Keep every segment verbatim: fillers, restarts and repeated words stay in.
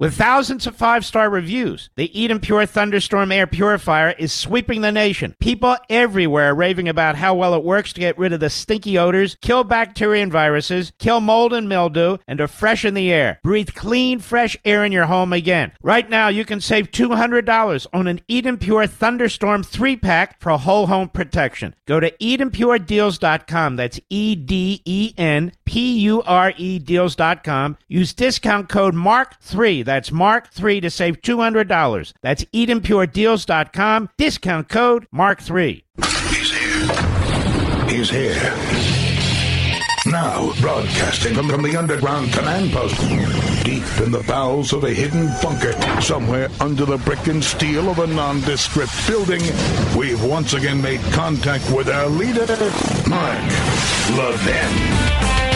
With thousands of five-star reviews, the Eden Pure Thunderstorm Air Purifier is sweeping the nation. People everywhere are raving about how well it works to get rid of the stinky odors, kill bacteria and viruses, kill mold and mildew, and to freshen the air. Breathe clean, fresh air in your home again. Right now, you can save two hundred dollars on an Eden Pure Thunderstorm three-pack for whole home protection. Go to eden pure deals dot com. That's E D E N P U R E deals dot com. Use discount code mark three. That's mark three to save two hundred dollars. That's eden pure deals dot com. Discount code mark three. He's here. He's here. Now, broadcasting from, from the underground command post, deep in the bowels of a hidden bunker, somewhere under the brick and steel of a nondescript building, we've once again made contact with our leader, Mark Levin.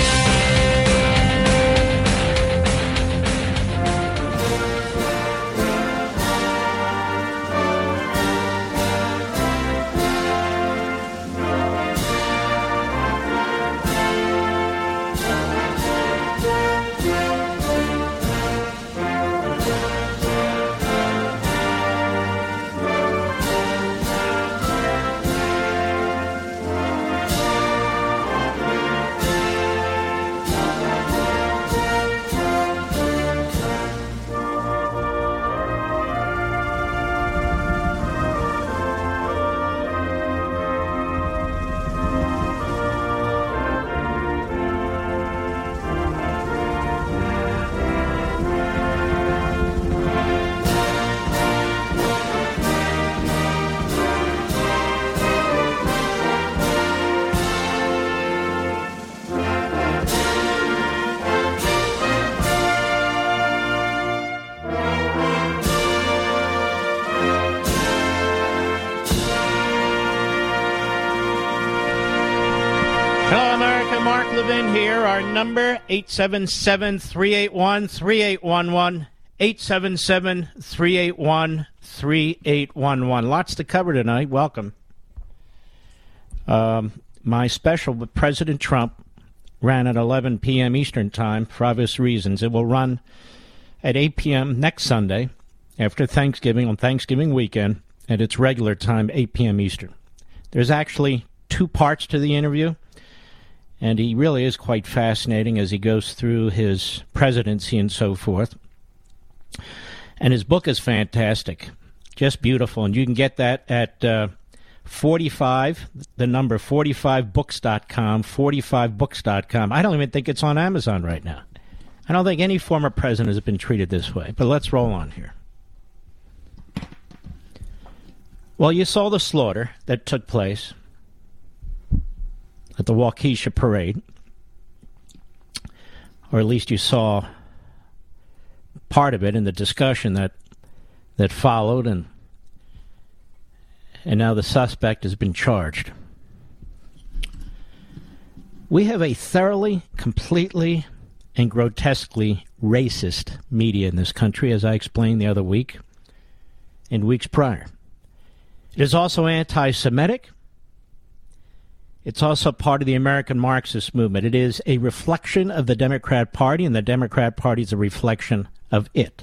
Number eight seven seven, three eight one, three eight one one, eight seven seven, three eight one, three eight one one. Lots to cover tonight. Welcome. Um, my special with President Trump ran at eleven p.m. Eastern Time for obvious reasons. It will run at eight p.m. next Sunday after Thanksgiving on Thanksgiving weekend at its regular time, eight p.m. Eastern. There's actually two parts to the interview. And he really is quite fascinating as he goes through his presidency and so forth. And his book is fantastic, just beautiful. And you can get that at uh, forty-five, the number forty-five books dot com, forty-five books dot com. I don't even think it's on Amazon right now. I don't think any former president has been treated this way. But let's roll on here. Well, you saw the slaughter that took place at the Waukesha parade, or at least you saw part of it in the discussion that that followed, and and now the suspect has been charged. We have a thoroughly, completely, and grotesquely racist media in this country, as I explained the other week and weeks prior. It is also anti-Semitic. It's also part of the American Marxist movement. It is a reflection of the Democrat Party, and the Democrat Party is a reflection of it.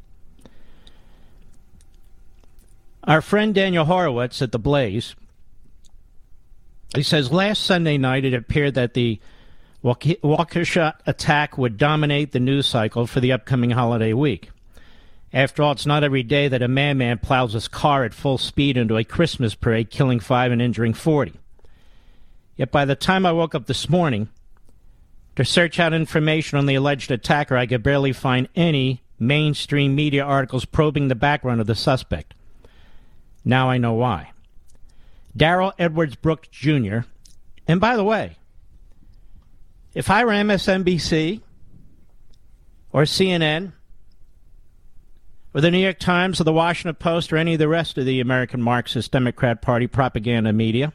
Our friend Daniel Horowitz at The Blaze, he says, last Sunday night it appeared that the Waukesha attack would dominate the news cycle for the upcoming holiday week. After all, it's not every day that a madman plows his car at full speed into a Christmas parade, killing five and injuring forty. Yet by the time I woke up this morning to search out information on the alleged attacker, I could barely find any mainstream media articles probing the background of the suspect. Now I know why. Darrell Edwards Brooks Junior, and by the way, if I were M S N B C or C N N or the New York Times or the Washington Post or any of the rest of the American Marxist Democrat Party propaganda media,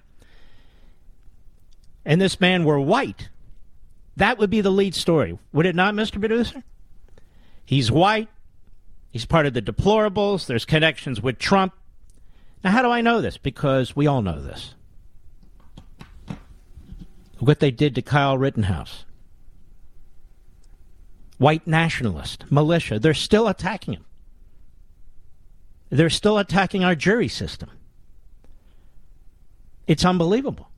and this man were white, that would be the lead story. Would it not, Mister Producer? He's white. He's part of the deplorables. There's connections with Trump. Now, how do I know this? Because we all know this. What they did to Kyle Rittenhouse. white nationalist, militia. They're still attacking him. They're still attacking our jury system. It's unbelievable.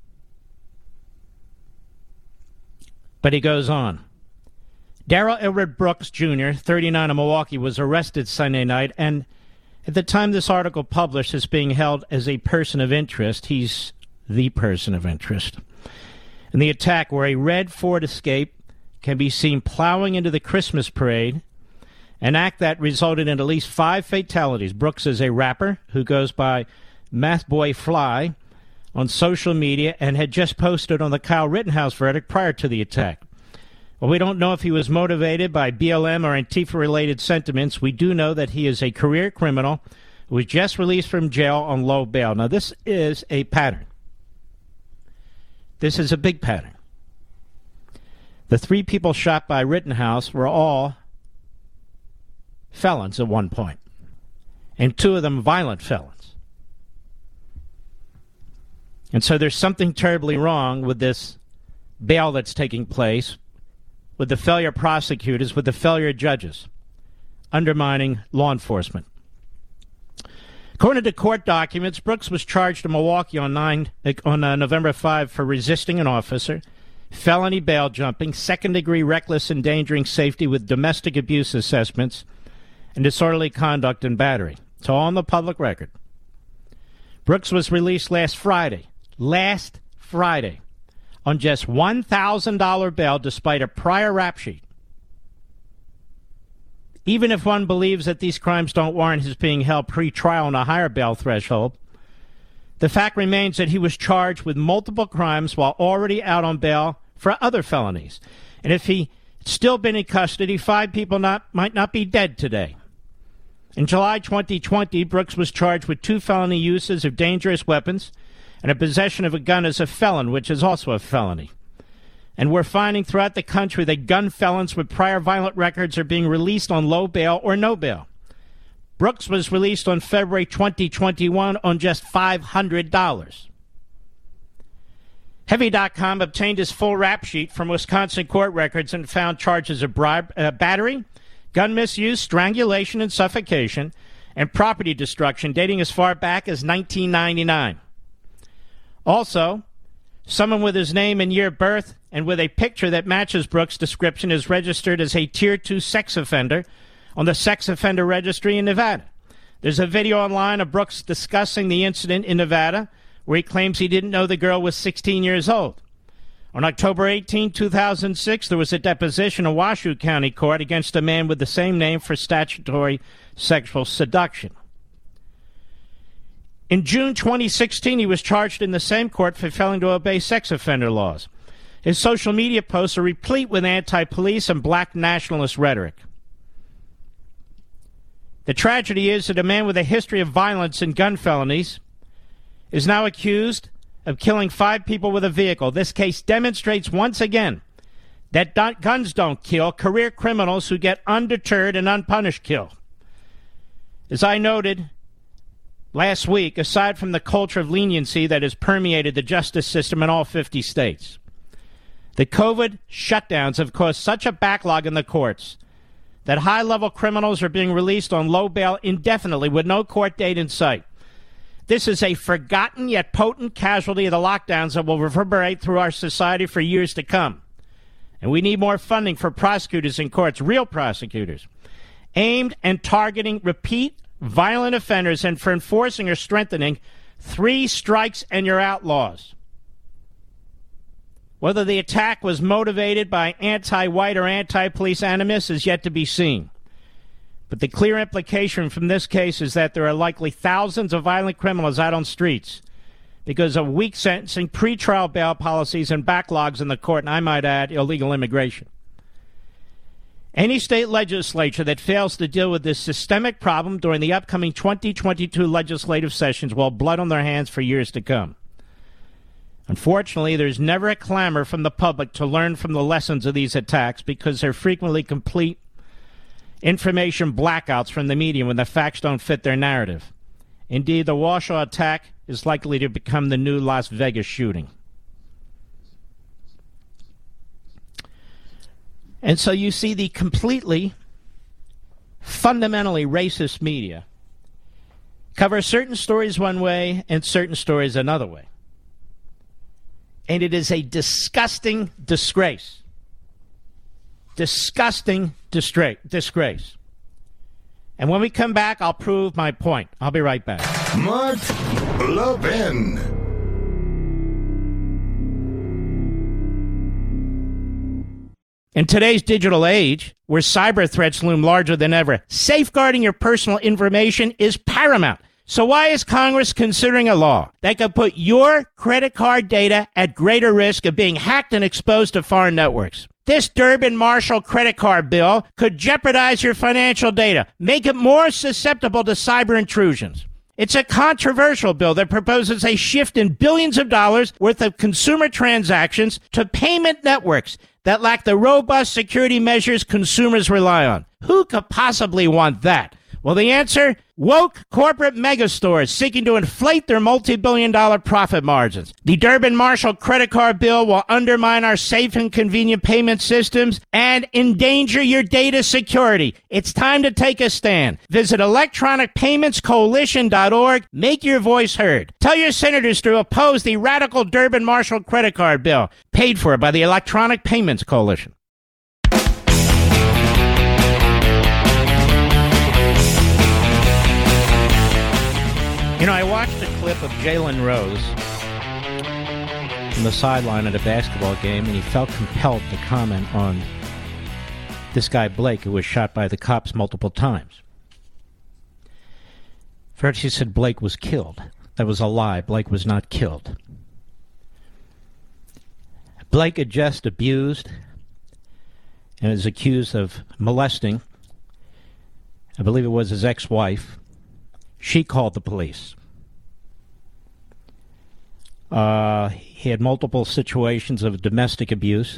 But he goes on. Darrell Edward Brooks, Junior, thirty-nine, of Milwaukee, was arrested Sunday night, and at the time this article published is being held as a person of interest. He's the person of interest. In the attack, where a red Ford Escape can be seen plowing into the Christmas parade, an act that resulted in at least five fatalities. Brooks is a rapper who goes by Math Boy Fly on social media and had just posted on the Kyle Rittenhouse verdict prior to the attack. While we don't know if he was motivated by B L M or Antifa-related sentiments, we do know that he is a career criminal who was just released from jail on low bail. Now, this is a pattern. This is a big pattern. The three people shot by Rittenhouse were all felons at one point, and two of them violent felons. And so there's something terribly wrong with this bail that's taking place, with the failure of prosecutors, with the failure of judges, undermining law enforcement. According to court documents, Brooks was charged in Milwaukee on, nine, on uh, November fifth for resisting an officer, felony bail jumping, second-degree reckless endangering safety with domestic abuse assessments, and disorderly conduct and battery. It's all on the public record. Brooks was released last Friday, last Friday, on just one thousand dollars bail despite a prior rap sheet. Even if one believes that these crimes don't warrant his being held pre-trial on a higher bail threshold, the fact remains that he was charged with multiple crimes while already out on bail for other felonies. And if he had still been in custody, five people not, might not be dead today. In July twenty twenty, Brooks was charged with two felony uses of dangerous weapons and a possession of a gun as a felon, which is also a felony. And we're finding throughout the country that gun felons with prior violent records are being released on low bail or no bail. Brooks was released on February twenty twenty-one on just five hundred dollars. Heavy dot com obtained his full rap sheet from Wisconsin court records and found charges of bribe, uh, battery, gun misuse, strangulation and suffocation, and property destruction dating as far back as nineteen ninety-nine. Also, someone with his name and year of birth and with a picture that matches Brooks' description is registered as a Tier two sex offender on the Sex Offender Registry in Nevada. There's a video online of Brooks discussing the incident in Nevada where he claims he didn't know the girl was sixteen years old. On October eighteenth, two thousand six, there was a deposition in Washoe County Court against a man with the same name for statutory sexual seduction. In June twenty sixteen, he was charged in the same court for failing to obey sex offender laws. His social media posts are replete with anti-police and black nationalist rhetoric. The tragedy is that a man with a history of violence and gun felonies is now accused of killing five people with a vehicle. This case demonstrates once again that do- guns don't kill. Career criminals who get undeterred and unpunished kill. As I noted last week, aside from the culture of leniency that has permeated the justice system in all fifty states, the COVID shutdowns have caused such a backlog in the courts that high-level criminals are being released on low bail indefinitely with no court date in sight. This is a forgotten yet potent casualty of the lockdowns that will reverberate through our society for years to come. And we need more funding for prosecutors in courts, real prosecutors, aimed and targeting repeat violent offenders and for enforcing or strengthening three strikes and you're out laws. Whether the attack was motivated by anti-white or anti-police animus is yet to be seen. But the clear implication from this case is that there are likely thousands of violent criminals out on streets because of weak sentencing, pretrial bail policies, and backlogs in the court, and I might add, illegal immigration. Any state legislature that fails to deal with this systemic problem during the upcoming twenty twenty-two legislative sessions will have blood on their hands for years to come. Unfortunately, there's never a clamor from the public to learn from the lessons of these attacks because they're frequently complete information blackouts from the media when the facts don't fit their narrative. Indeed, the Washoe attack is likely to become the new Las Vegas shooting. And so you see the completely, fundamentally racist media cover certain stories one way and certain stories another way. And it is a disgusting disgrace. Disgusting distra- disgrace. And when we come back, I'll prove my point. I'll be right back. Mark Levin. In today's digital age, where cyber threats loom larger than ever, safeguarding your personal information is paramount. So why is Congress considering a law that could put your credit card data at greater risk of being hacked and exposed to foreign networks? This Durbin-Marshall credit card bill could jeopardize your financial data, make it more susceptible to cyber intrusions. It's a controversial bill that proposes a shift in billions of dollars worth of consumer transactions to payment networks that lack the robust security measures consumers rely on. Who could possibly want that? Well, the answer? Woke corporate megastores seeking to inflate their multi-billion dollar profit margins. The Durbin-Marshall credit card bill will undermine our safe and convenient payment systems and endanger your data security. It's time to take a stand. Visit electronic payments coalition dot org. Make your voice heard. Tell your senators to oppose the radical Durbin-Marshall credit card bill, paid for by the Electronic Payments Coalition. You know, I watched a clip of Jalen Rose from the sideline at a basketball game, and he felt compelled to comment on this guy Blake, who was shot by the cops multiple times. First, he said Blake was killed. That was a lie. Blake was not killed. Blake had just abused and is accused of molesting, I believe it was his ex-wife. She called the police. Uh, he had multiple situations of domestic abuse.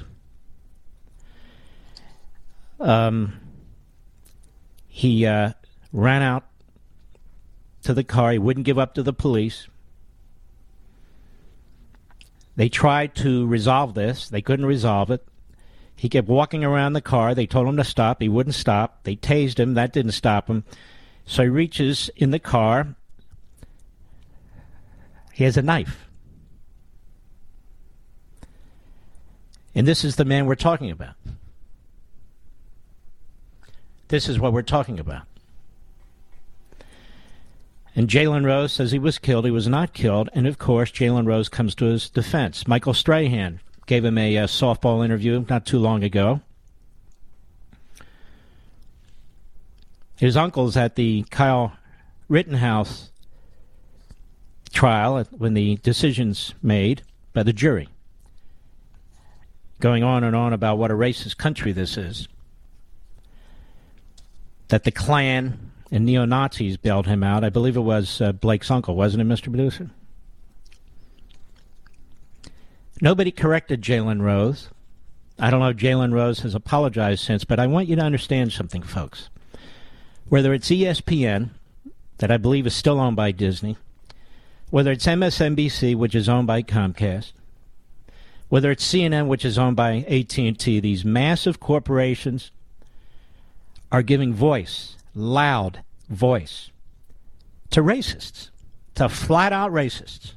Um, he uh, ran out to the car. He wouldn't give up to the police. They tried to resolve this. They couldn't resolve it. He kept walking around the car. They told him to stop. He wouldn't stop. They tased him. That didn't stop him. So he reaches in the car. He has a knife. And this is the man we're talking about. This is what we're talking about. And Jalen Rose says he was killed. He was not killed. And, of course, Jalen Rose comes to his defense. Michael Strahan gave him a, a softball interview not too long ago. His uncle's at the Kyle Rittenhouse trial when the decision's made by the jury, going on and on about what a racist country this is, that the Klan and neo-Nazis bailed him out. I believe it was uh, Blake's uncle, wasn't it, Mister Producer? Nobody corrected Jalen Rose. I don't know if Jalen Rose has apologized since, but I want you to understand something, folks. Whether it's E S P N, that I believe is still owned by Disney, whether it's M S N B C, which is owned by Comcast, whether it's C N N, which is owned by A T and T, these massive corporations are giving voice, loud voice, to racists, to flat-out racists.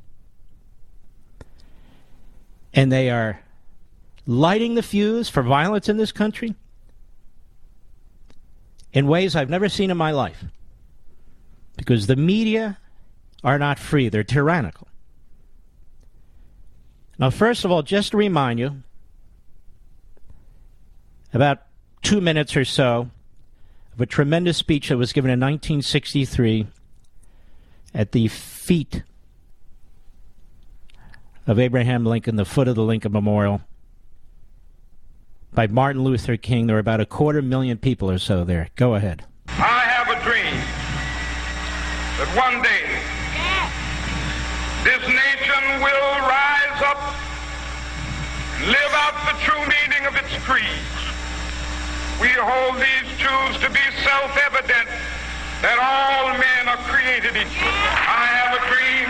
And they are lighting the fuse for violence in this country in ways I've never seen in my life. Because the media are not free. They're tyrannical. Now, first of all, just to remind you, about two minutes or so of a tremendous speech that was given in nineteen sixty-three at the feet of Abraham Lincoln, the foot of the Lincoln Memorial, by Martin Luther King. There were about a quarter million people or so there. Go ahead. I have a dream that one day this nation will rise up and live out the true meaning of its creed. We hold these truths to be self-evident, that all men are created equal. I have a dream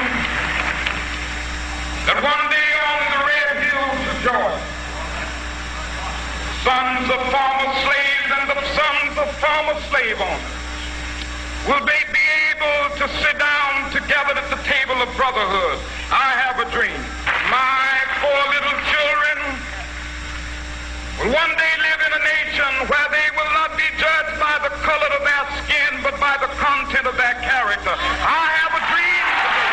that one day on the red hills of Georgia, sons of former slaves and the sons of former slave owners, will they be able to sit down together at the table of brotherhood? I have a dream. My four little children will one day live in a nation where they will not be judged by the color of their skin, but by the content of their character. I have a dream today.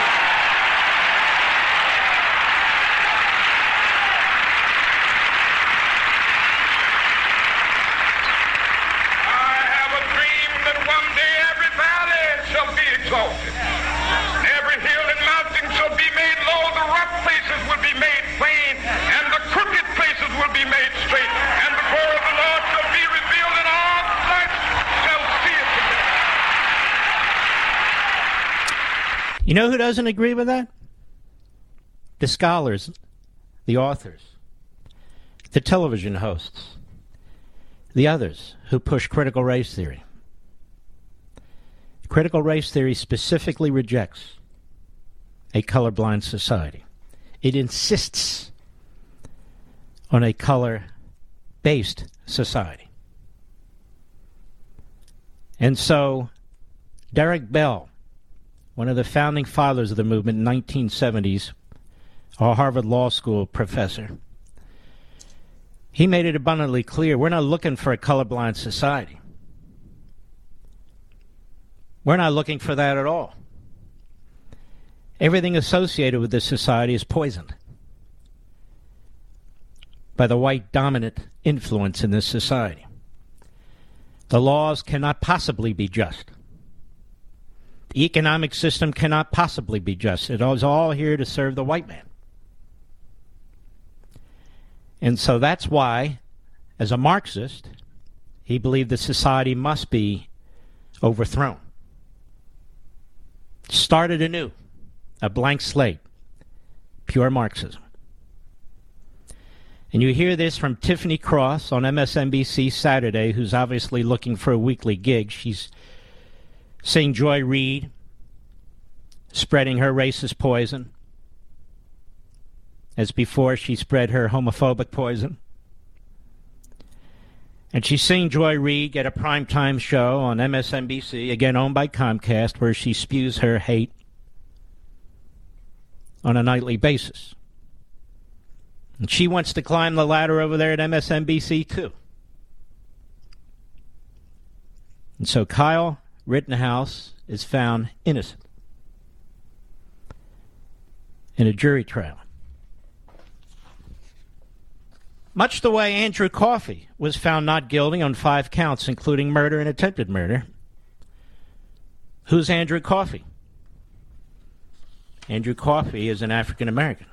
I have a dream that one day every valley shall be exalted. Every hill and mountain shall be made low. The rough places will be made plain, and the crooked places will be made straight. And the glory of the Lord shall be revealed, and all flesh shall see it together. You know who doesn't agree with that? The scholars, the authors, the television hosts, the others who push critical race theory. Critical race theory specifically rejects a colorblind society. It insists on a color-based society. And so Derek Bell, one of the founding fathers of the movement in the nineteen seventies, a Harvard Law School professor, he made it abundantly clear we're not looking for a colorblind society. We're not looking for that at all. Everything associated with this society is poisoned by the white dominant influence in this society. The laws cannot possibly be just. The economic system cannot possibly be just. It is all here to serve the white man. And so that's why, as a Marxist, he believed the society must be overthrown. Started anew, a blank slate, pure Marxism. And you hear this from Tiffany Cross on M S N B C Saturday, who's obviously looking for a weekly gig. She's seeing Joy Reid spreading her racist poison, as before she spread her homophobic poison. And she's seeing Joy Reid get a primetime show on M S N B C, again owned by Comcast, where she spews her hate on a nightly basis. And she wants to climb the ladder over there at M S N B C too. And so Kyle Rittenhouse is found innocent in a jury trial. Much the way Andrew Coffey was found not guilty on five counts, including murder and attempted murder. Who's Andrew Coffey? Andrew Coffey is an African American.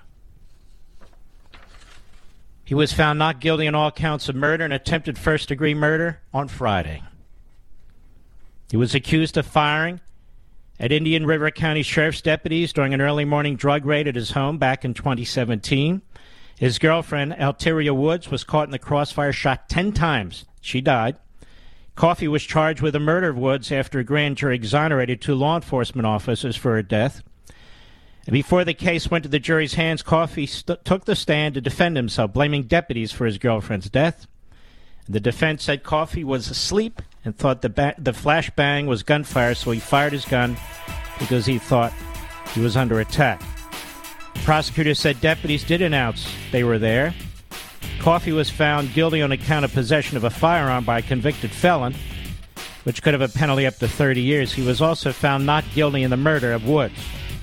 He was found not guilty on all counts of murder and attempted first-degree murder on Friday. He was accused of firing at Indian River County Sheriff's deputies during an early morning drug raid at his home back in twenty seventeen. His girlfriend, Alteria Woods, was caught in the crossfire, shot ten times. She died. Coffey was charged with the murder of Woods after a grand jury exonerated two law enforcement officers for her death. And before the case went to the jury's hands, Coffey st- took the stand to defend himself, blaming deputies for his girlfriend's death. And the defense said Coffey was asleep and thought the, ba- the flash bang was gunfire, so he fired his gun because he thought he was under attack. Prosecutors said deputies did announce they were there. Coffey was found guilty on account of possession of a firearm by a convicted felon, which could have a penalty up to thirty years. He was also found not guilty in the murder of Woods.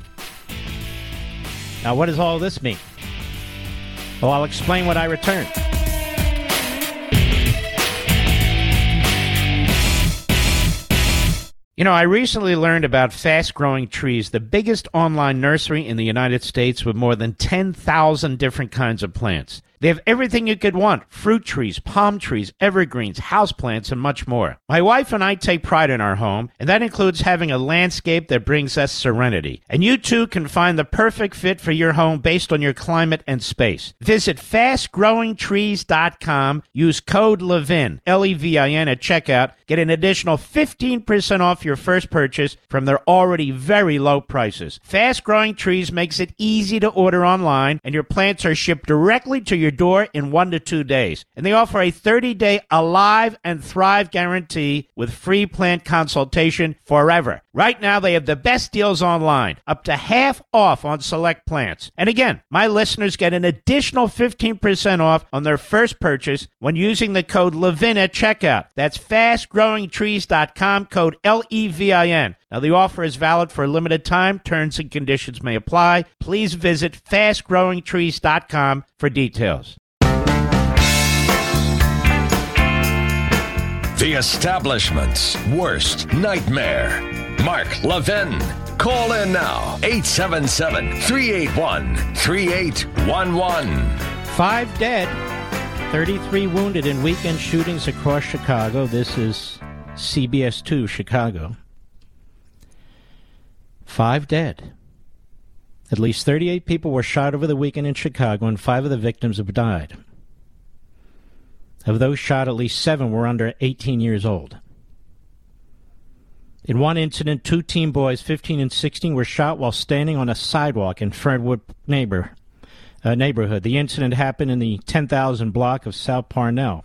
Now, what does all this mean? Well, I'll explain when I return. You know, I recently learned about Fast Growing Trees, the biggest online nursery in the United States with more than ten thousand different kinds of plants. They have everything you could want: fruit trees, palm trees, evergreens, houseplants, and much more. My wife and I take pride in our home, and that includes having a landscape that brings us serenity. And you too can find the perfect fit for your home based on your climate and space. Visit fast growing trees dot com. Use code LEVIN, L E V I N, at checkout. Get an additional fifteen percent off your first purchase from their already very low prices. Fast Growing Trees makes it easy to order online, and your plants are shipped directly to your your door in one to two days. And they offer a thirty-day Alive and Thrive guarantee with free plant consultation forever. Right now, they have the best deals online, up to half off on select plants. And again, my listeners get an additional fifteen percent off on their first purchase when using the code Levin at checkout. That's fast growing trees dot com, code L E V I N. Now, the offer is valid for a limited time. Terms and conditions may apply. Please visit fast growing trees dot com for details. The establishment's worst nightmare. Mark Levin. Call in now. eight seven seven, three eight one, three eight one one. Five dead, thirty-three wounded in weekend shootings across Chicago. This is C B S two Chicago. Five dead. At least thirty-eight people were shot over the weekend in Chicago, and five of the victims have died. Of those shot, at least seven were under eighteen years old. In one incident, two teen boys, fifteen and sixteen, were shot while standing on a sidewalk in Fernwood neighbor, uh, neighborhood. The incident happened in the ten thousand block of South Parnell.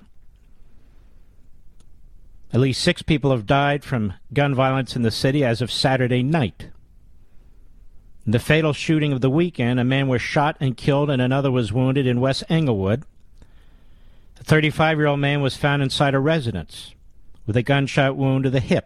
At least six people have died from gun violence in the city as of Saturday night. In the fatal shooting of the weekend, a man was shot and killed and another was wounded in West Englewood. A thirty-five-year-old man was found inside a residence with a gunshot wound to the hip.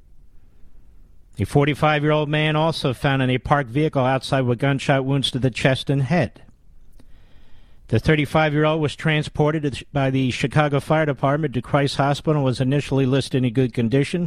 A forty-five-year-old man also found in a parked vehicle outside with gunshot wounds to the chest and head. The thirty-five-year-old was transported by the Chicago Fire Department to Christ Hospital and was initially listed in good condition.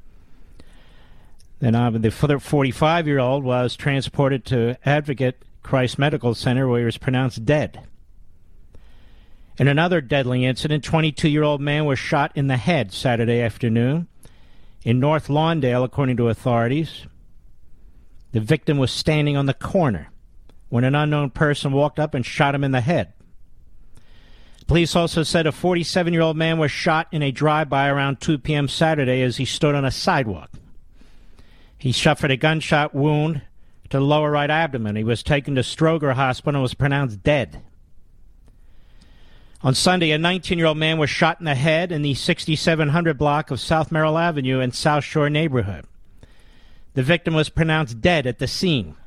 Then uh, the forty-five-year-old was transported to Advocate Christ Medical Center, where he was pronounced dead. In another deadly incident, twenty-two-year-old man was shot in the head Saturday afternoon in North Lawndale, according to authorities. The victim was standing on the corner when an unknown person walked up and shot him in the head. Police also said a forty-seven-year-old man was shot in a drive-by around two p.m. Saturday as he stood on a sidewalk. He suffered a gunshot wound to the lower right abdomen. He was taken to Stroger Hospital and was pronounced dead. On Sunday, a nineteen-year-old man was shot in the head in the sixty-seven hundred block of South Merrill Avenue in South Shore neighborhood. The victim was pronounced dead at the scene.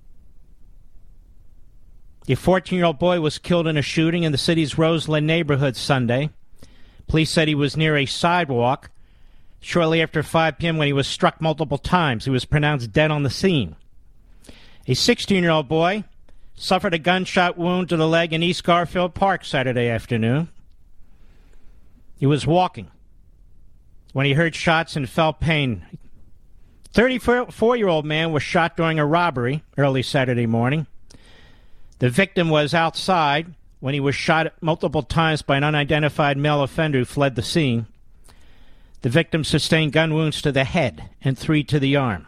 A fourteen-year-old boy was killed in a shooting in the city's Roseland neighborhood Sunday. Police said he was near a sidewalk shortly after five p.m. when he was struck multiple times. He was pronounced dead on the scene. A sixteen-year-old boy suffered a gunshot wound to the leg in East Garfield Park Saturday afternoon. He was walking when he heard shots and felt pain. thirty-four-year-old man was shot during a robbery early Saturday morning. The victim was outside when he was shot multiple times by an unidentified male offender who fled the scene. The victim sustained gun wounds to the head and three to the arm.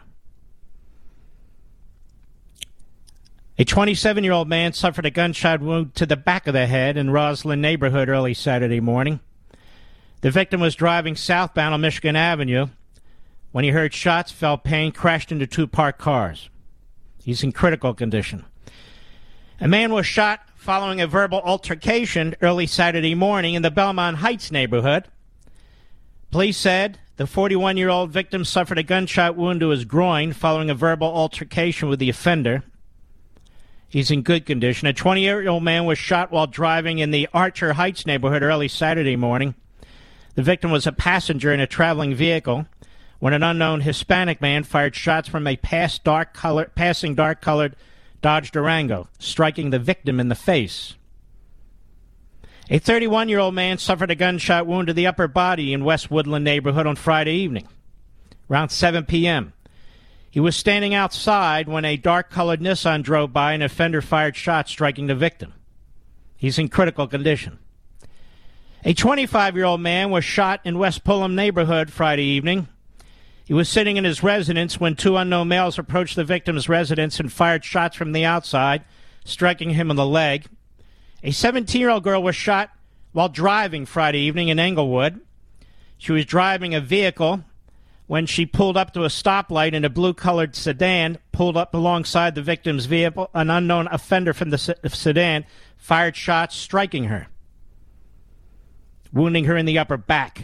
A twenty-seven-year-old man suffered a gunshot wound to the back of the head in Roseland neighborhood early Saturday morning. The victim was driving southbound on Michigan Avenue when he heard shots, felt pain, crashed into two parked cars. He's in critical condition. A man was shot following a verbal altercation early Saturday morning in the Belmont Heights neighborhood. Police said the forty-one-year-old victim suffered a gunshot wound to his groin following a verbal altercation with the offender. He's in good condition. A twenty-year-old man was shot while driving in the Archer Heights neighborhood early Saturday morning. The victim was a passenger in a traveling vehicle when an unknown Hispanic man fired shots from a past dark color, passing dark-colored Dodge Durango, striking the victim in the face. A thirty-one-year-old man suffered a gunshot wound to the upper body in West Woodland neighborhood on Friday evening, around seven p.m. He was standing outside when a dark-colored Nissan drove by and an offender fired shots, striking the victim. He's in critical condition. A twenty-five-year-old man was shot in West Pullman neighborhood Friday evening. He was sitting in his residence when two unknown males approached the victim's residence and fired shots from the outside, striking him in the leg. A seventeen-year-old girl was shot while driving Friday evening in Englewood. She was driving a vehicle when she pulled up to a stoplight in a blue-colored sedan, pulled up alongside the victim's vehicle. An unknown offender from the sedan fired shots, striking her, wounding her in the upper back.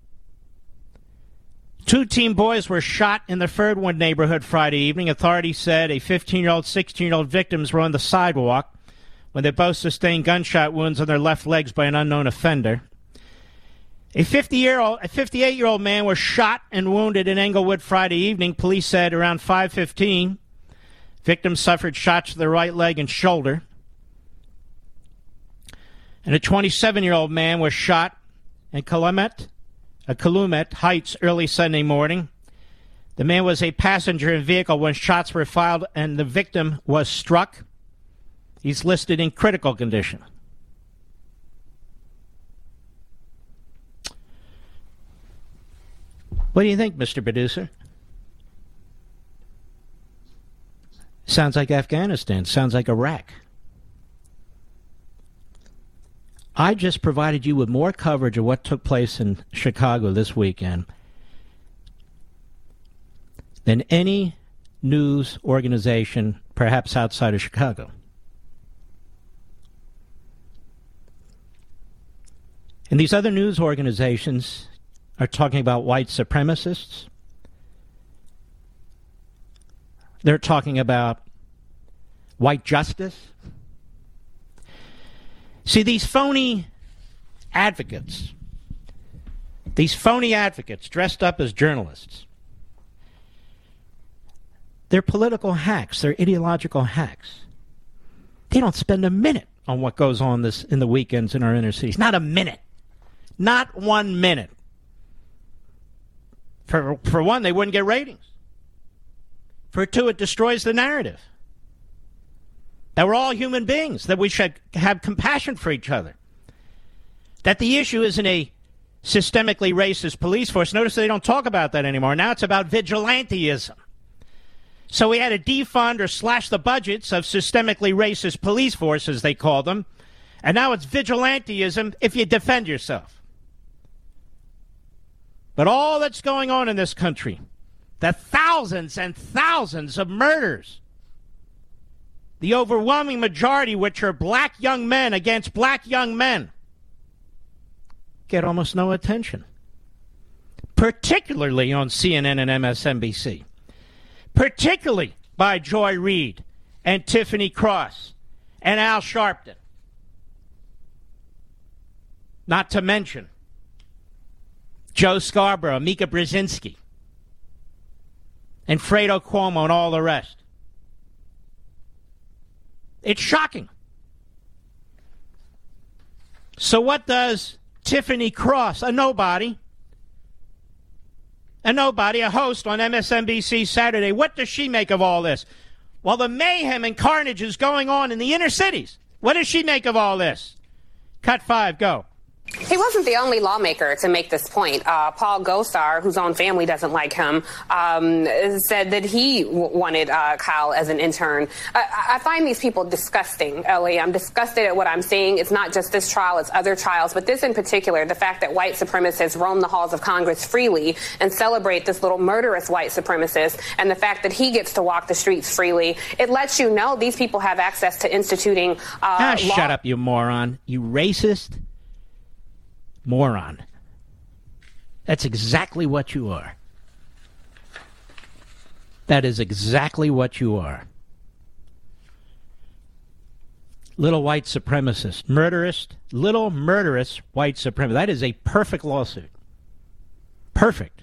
Two teen boys were shot in the Ferdwood neighborhood Friday evening. Authorities said a fifteen-year-old, sixteen-year-old victims were on the sidewalk when they both sustained gunshot wounds on their left legs by an unknown offender. A fifty-year-old, a fifty-eight-year-old man was shot and wounded in Englewood Friday evening. Police said around five fifteen. Victims suffered shots to their right leg and shoulder. And a twenty-seven-year-old man was shot in Calumet, uh, Calumet Heights early Sunday morning. The man was a passenger in a vehicle when shots were fired and the victim was struck. He's listed in critical condition. What do you think, Mister Producer? Sounds like Afghanistan. Sounds like Iraq. I just provided you with more coverage of what took place in Chicago this weekend than any news organization, perhaps outside of Chicago. And these other news organizations are talking about white supremacists. They're talking about white justice. See, these phony advocates, these phony advocates dressed up as journalists, they're political hacks. They're ideological hacks. They don't spend a minute on what goes on this in the weekends in our inner cities. Not a minute. Not one minute. For, for one, they wouldn't get ratings. For two, it destroys the narrative that we're all human beings, that we should have compassion for each other, that the issue isn't a systemically racist police force. Notice they don't talk about that anymore. Now it's about vigilanteism. So we had to defund or slash the budgets of systemically racist police forces, they call them, and now it's vigilanteism if you defend yourself. But all that's going on in this country, the thousands and thousands of murders, the overwhelming majority which are black young men against black young men, get almost no attention, particularly on C N N and M S N B C, particularly by Joy Reid and Tiffany Cross and Al Sharpton, not to mention Joe Scarborough, Mika Brzezinski, and Fredo Cuomo and all the rest. It's shocking. So what does Tiffany Cross, a nobody, a nobody, a host on M S N B C Saturday, what does she make of all this? While the mayhem and carnage is going on in the inner cities, what does she make of all this? Cut five, go. He wasn't the only lawmaker to make this point. Uh, Paul Gosar, whose own family doesn't like him, um, said that he w- wanted uh, Kyle as an intern. I-, I find these people disgusting, Ellie. I'm disgusted at what I'm seeing. It's not just this trial, it's other trials. But this in particular, the fact that white supremacists roam the halls of Congress freely and celebrate this little murderous white supremacist, and the fact that he gets to walk the streets freely, it lets you know these people have access to instituting uh, ah, law- shut up, you moron. You racist moron. That's exactly what you are. That is exactly what you are. Little white supremacist, murderous, little murderous white supremacist. That is a perfect lawsuit. Perfect.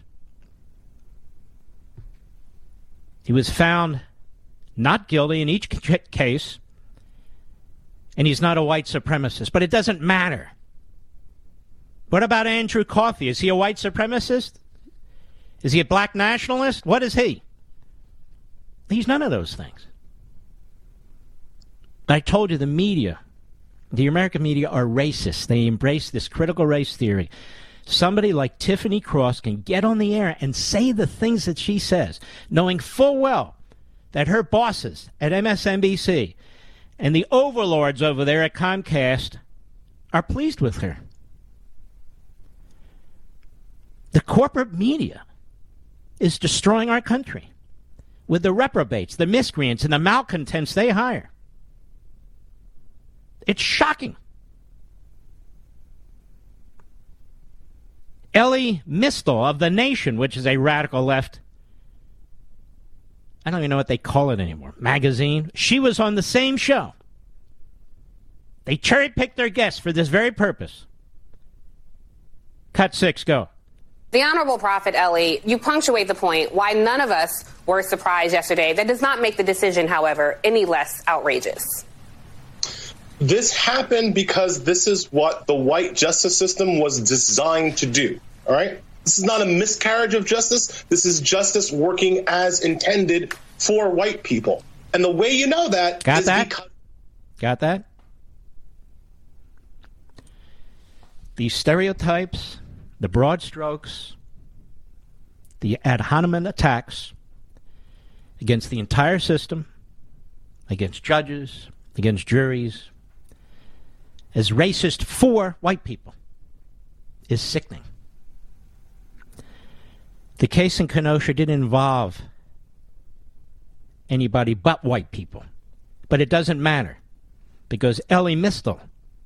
He was found not guilty in each case, and he's not a white supremacist. But it doesn't matter. What about Andrew Coffey? Is he a white supremacist? Is he a black nationalist? What is he? He's none of those things. I told you the media, the American media, are racist. They embrace this critical race theory. Somebody like Tiffany Cross can get on the air and say the things that she says, knowing full well that her bosses at M S N B C and the overlords over there at Comcast are pleased with her. The corporate media is destroying our country with the reprobates, the miscreants, and the malcontents they hire. It's shocking. Elie Mystal of The Nation, which is a radical left, I don't even know what they call it anymore, magazine. She was on the same show. They cherry-picked their guests for this very purpose. Cut six, go. The Honorable Prophet Elie, you punctuate the point why none of us were surprised yesterday. That does not make the decision, however, any less outrageous. This happened because this is what the white justice system was designed to do, all right? This is not a miscarriage of justice. This is justice working as intended for white people. And the way you know that Got is that? because... Got that? These stereotypes, the broad strokes, the ad hominem attacks against the entire system, against judges, against juries, as racist for white people, is sickening. The case in Kenosha didn't involve anybody but white people. But it doesn't matter, because Elie Mystal,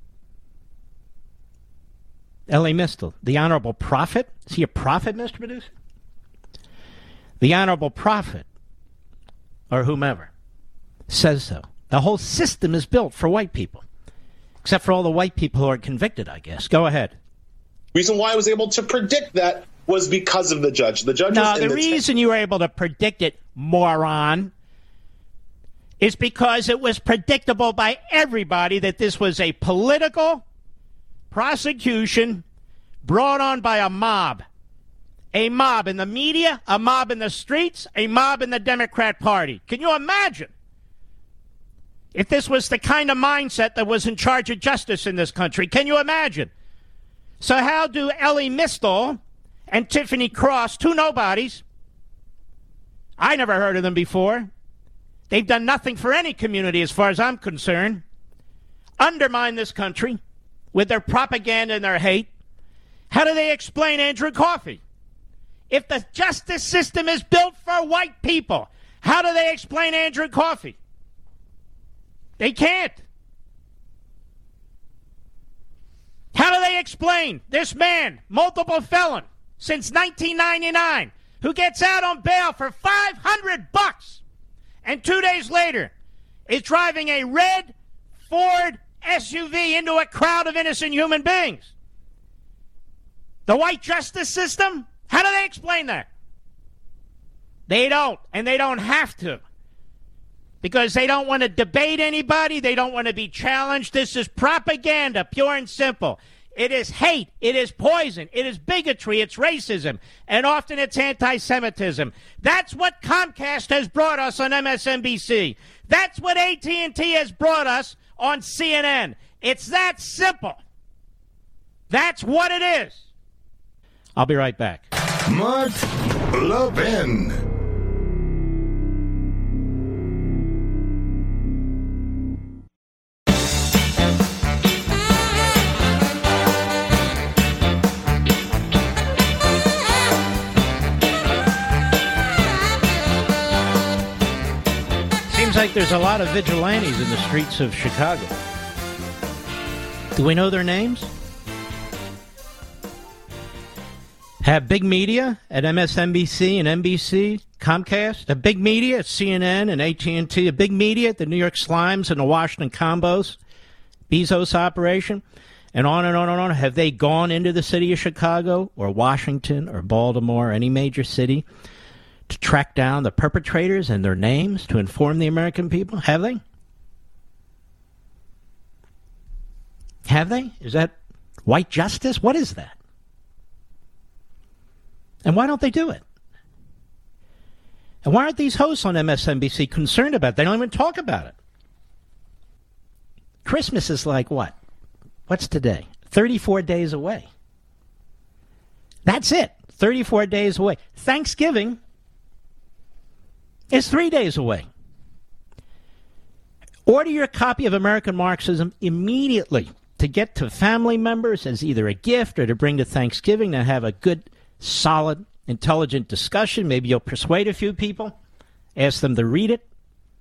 Elie Mystal, the Honorable Prophet, is he a prophet, Mister Producer? The Honorable Prophet, or whomever, says so. The whole system is built for white people, except for all the white people who are convicted, I guess. Go ahead. reason why I was able to predict that was because of the judge. The judge. No, was in the the reason t- you were able to predict it, moron, is because it was predictable by everybody that this was a political prosecution brought on by a mob. A mob in the media, a mob in the streets, a mob in the Democrat Party. Can you imagine if this was the kind of mindset that was in charge of justice in this country? Can you imagine? So how do Elie Mystal and Tiffany Cross, two nobodies, I never heard of them before, they've done nothing for any community as far as I'm concerned, undermine this country with their propaganda and their hate? How do they explain Andrew Coffey? If the justice system is built for white people, how do they explain Andrew Coffey? They can't. How do they explain this man, multiple felon, since nineteen ninety-nine, who gets out on bail for five hundred bucks, and two days later is driving a red Ford S U V into a crowd of innocent human beings? The white justice system? How do they explain that? They don't, and they don't have to, because they don't want to debate anybody. They don't want to be challenged. This is propaganda, pure and simple. It is hate. It is poison. It is bigotry. It's racism. And often it's anti-Semitism. That's what Comcast has brought us on M S N B C. That's what A T and T has brought us on C N N. It's that simple. That's what it is. I'll be right back. Mark Levin. Seems like there's a lot of vigilantes in the streets of Chicago. Do we know their names? Have big media at M S N B C and N B C, Comcast, a big media at C N N and A T and T, a big media at the New York Slimes and the Washington Combos, Bezos operation, and on and on and on. Have they gone into the city of Chicago or Washington or Baltimore, any major city, to track down the perpetrators and their names to inform the American people? Have they? Have they? Is that white justice? What is that? And why don't they do it? And why aren't these hosts on M S N B C concerned about it? They don't even talk about it. Christmas is like what? What's today? thirty-four days away. That's it. thirty-four days away. Thanksgiving is three days away. Order your copy of American Marxism immediately to get to family members as either a gift or to bring to Thanksgiving to have a good, solid, intelligent discussion. Maybe you'll persuade a few people, ask them to read it.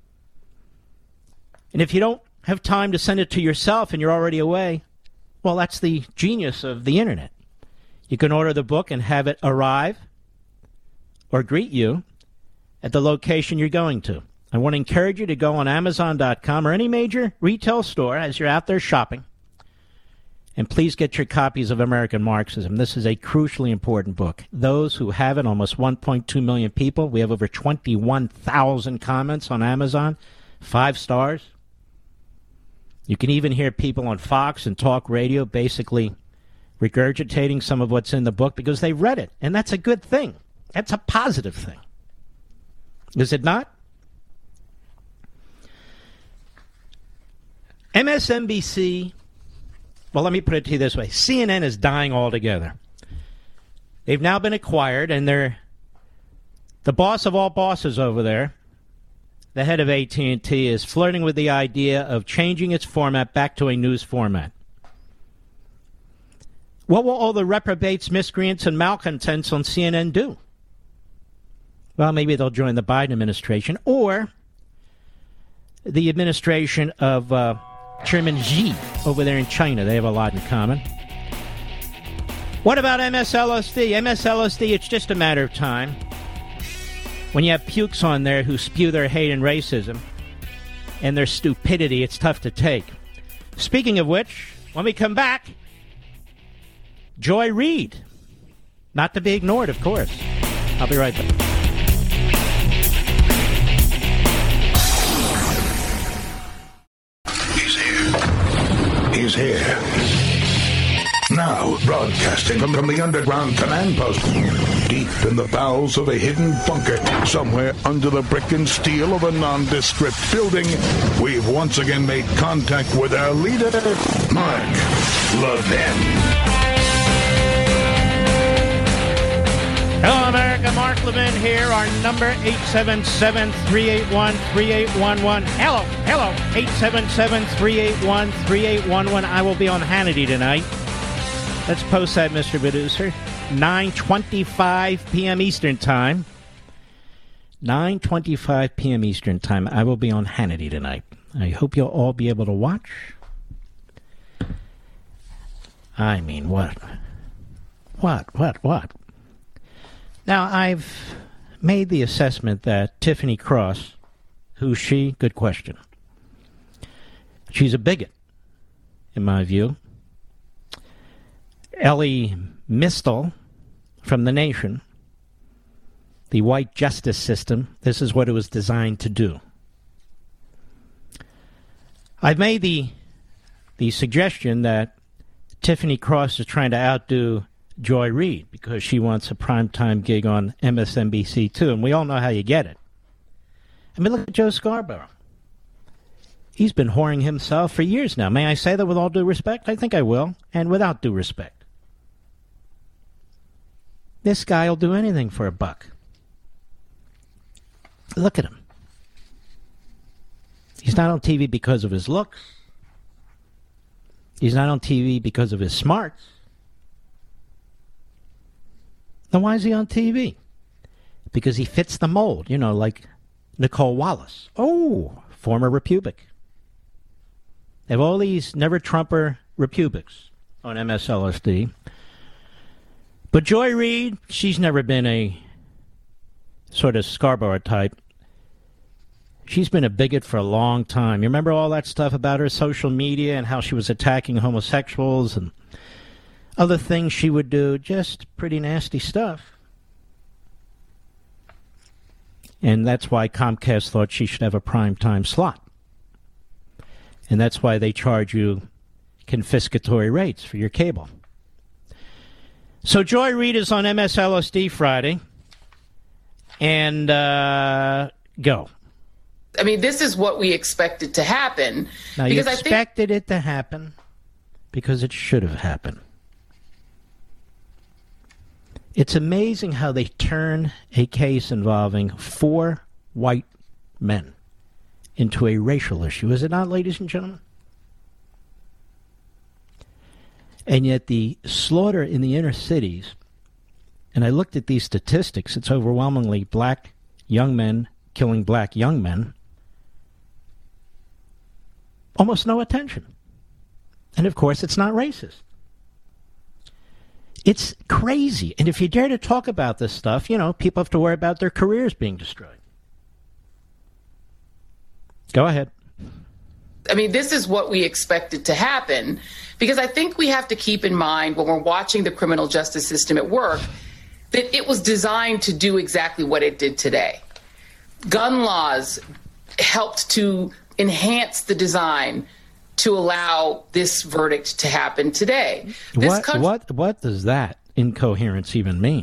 And if you don't have time to send it to yourself and you're already away, well, that's the genius of the internet. You can order the book and have it arrive or greet you at the location you're going to. I want to encourage you to go on Amazon dot com or any major retail store as you're out there shopping. And please get your copies of American Marxism. This is a crucially important book. Those who have it, almost one point two million people. We have over twenty-one thousand comments on Amazon. Five stars. You can even hear people on Fox and talk radio basically regurgitating some of what's in the book because they read it. And that's a good thing. That's a positive thing. Is it not? M S N B C, well, let me put it to you this way. C N N is dying altogether. They've now been acquired, and they're the boss of all bosses over there, the head of A T and T, is flirting with the idea of changing its format back to a news format. What will all the reprobates, miscreants, and malcontents on C N N do? Well, maybe they'll join the Biden administration or the administration of uh, Chairman Xi over there in China. They have a lot in common. What about M S L S D? M S L S D, it's just a matter of time. When you have pukes on there who spew their hate and racism and their stupidity, it's tough to take. Speaking of which, when we come back, Joy Reid. Not to be ignored, of course. I'll be right back. He's here. Now, broadcasting from, from the underground command post, deep in the bowels of a hidden bunker, somewhere under the brick and steel of a nondescript building, we've once again made contact with our leader, Mark Levin. Hello, America. Mark Levin here. Our number, eight seven seven, three eight one, three eight one one. Hello, hello, eight seven seven, three eight one, three eight one one. I will be on Hannity tonight. Let's post that, Mister Producer. nine twenty-five p.m. Eastern Time. nine twenty-five p.m. Eastern Time. I will be on Hannity tonight. I hope you'll all be able to watch. I mean, what? What, what, what? Now, I've made the assessment that Tiffany Cross, who's she? Good question. She's a bigot, in my view. Ellie Mistel from The Nation, the white justice system, this is what it was designed to do. I've made the, the suggestion that Tiffany Cross is trying to outdo Joy Reid because she wants a primetime gig on M S N B C too, and we all know how you get it. I mean, look at Joe Scarborough. He's been whoring himself for years now. May I say that with all due respect? I think I will, and without due respect. This guy will do anything for a buck. Look at him. He's not on T V because of his looks. He's not on T V because of his smarts. Then why is he on T V? Because he fits the mold, you know, like Nicole Wallace. Oh, former Republic. They have all these never-Trumper Republics on M S L S D. But Joy Reid, she's never been a sort of Scarborough type. She's been a bigot for a long time. You remember all that stuff about her social media and how she was attacking homosexuals and other things she would do, just pretty nasty stuff. And that's why Comcast thought she should have a primetime slot. And that's why they charge you confiscatory rates for your cable. So Joy Reid is on M S L S D Friday. And uh, go. I mean, this is what we expected to happen. Now, you expected I think- it to happen because it should have happened. It's amazing how they turn a case involving four white men into a racial issue. Is it not, ladies and gentlemen? And yet the slaughter in the inner cities and I looked at these statistics. It's overwhelmingly black young men killing black young men. Almost no attention. And of course, it's not racist. It's crazy. And if you dare to talk about this stuff, you know, people have to worry about their careers being destroyed. Go ahead. I mean, this is what we expected to happen, because I think we have to keep in mind when we're watching the criminal justice system at work that it was designed to do exactly what it did today. Gun laws helped to enhance the design to allow this verdict to happen today. This What, country- what, what does that incoherence even mean?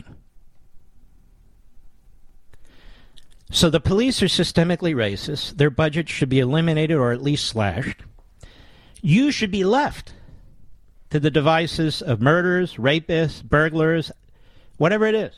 So the police are systemically racist. Their budget should be eliminated or at least slashed. You should be left to the devices of murderers, rapists, burglars, whatever it is.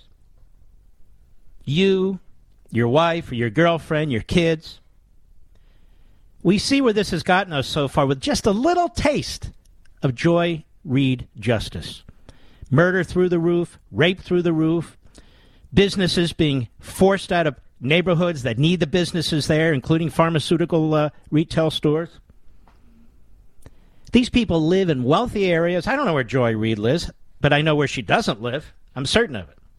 You, your wife, or your girlfriend, your kids. We see where this has gotten us so far with just a little taste of Joy Reid justice. Murder through the roof, rape through the roof, businesses being forced out of neighborhoods that need the businesses there, including pharmaceutical uh, retail stores. These people live in wealthy areas. I don't know where Joy Reid lives, but I know where she doesn't live. I'm certain of it.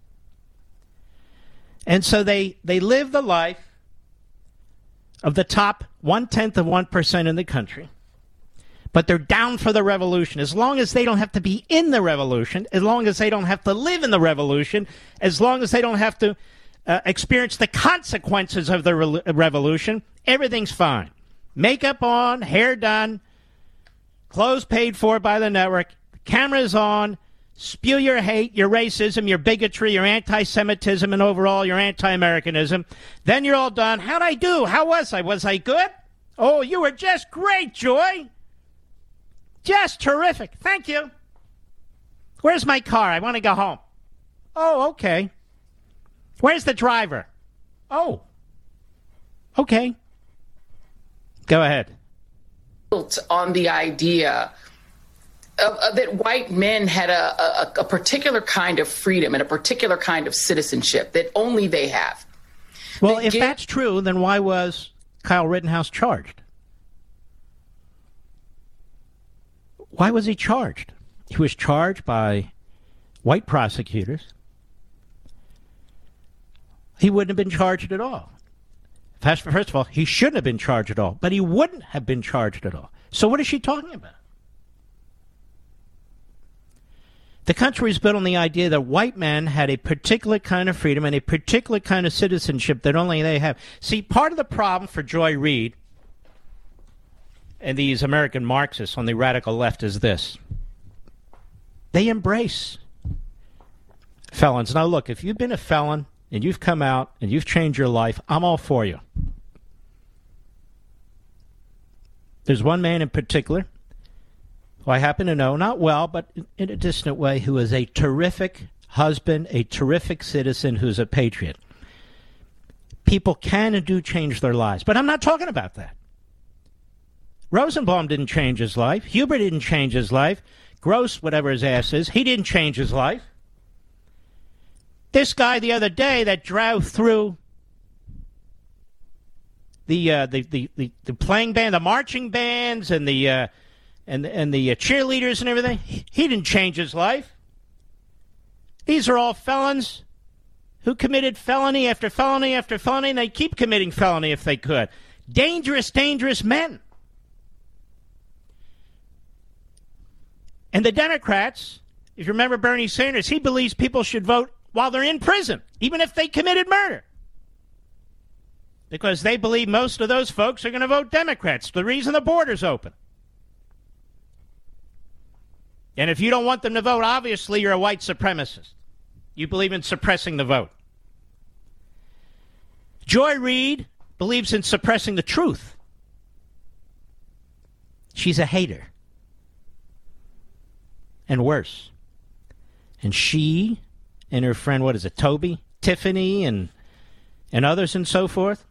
And so they, they live the life of the top one-tenth of one percent in the country. But they're down for the revolution. As long as they don't have to be in the revolution, as long as they don't have to live in the revolution, as long as they don't have to uh, experience the consequences of the re- revolution, everything's fine. Makeup on, hair done, clothes paid for by the network, cameras on, spew your hate, your racism, your bigotry, your anti-Semitism, and overall your anti-Americanism. Then you're all done. How'd I do? How was I? Was I good? Oh, you were just great, Joy. Just terrific. Thank you. Where's my car? I want to go home. Oh, okay. Where's the driver? Oh, okay. Go ahead. Built on the idea of, uh, that white men had a, a, a particular kind of freedom and a particular kind of citizenship that only they have. Well, They if give- that's true, then why was Kyle Rittenhouse charged? Why was he charged? He was charged by white prosecutors. He wouldn't have been charged at all. First, first of all, he shouldn't have been charged at all, but he wouldn't have been charged at all. So what is she talking about? The country is built on the idea that white men had a particular kind of freedom and a particular kind of citizenship that only they have. See, part of the problem for Joy Reid and these American Marxists on the radical left is this. They embrace felons. Now, look, if you've been a felon and you've come out and you've changed your life, I'm all for you. There's one man in particular who I happen to know, not well, but in a distant way, who is a terrific husband, a terrific citizen, who's a patriot. People can and do change their lives, but I'm not talking about that. Rosenbaum didn't change his life. Huber didn't change his life. Gross, whatever his ass is, he didn't change his life. This guy the other day that drove through the uh, the, the, the the playing band, the marching bands, and the uh, and and the uh, cheerleaders and everything, he didn't change his life. These are all felons who committed felony after felony after felony, and they keep committing felony if they could. Dangerous, dangerous men. And the Democrats, if you remember Bernie Sanders, he believes people should vote while they're in prison, even if they committed murder. Because they believe most of those folks are going to vote Democrats, the reason the border's open. And if you don't want them to vote, obviously you're a white supremacist. You believe in suppressing the vote. Joy Reid believes in suppressing the truth. She's a hater. And worse. And she and her friend, what is it, Toby, Tiffany, and and others and so forth,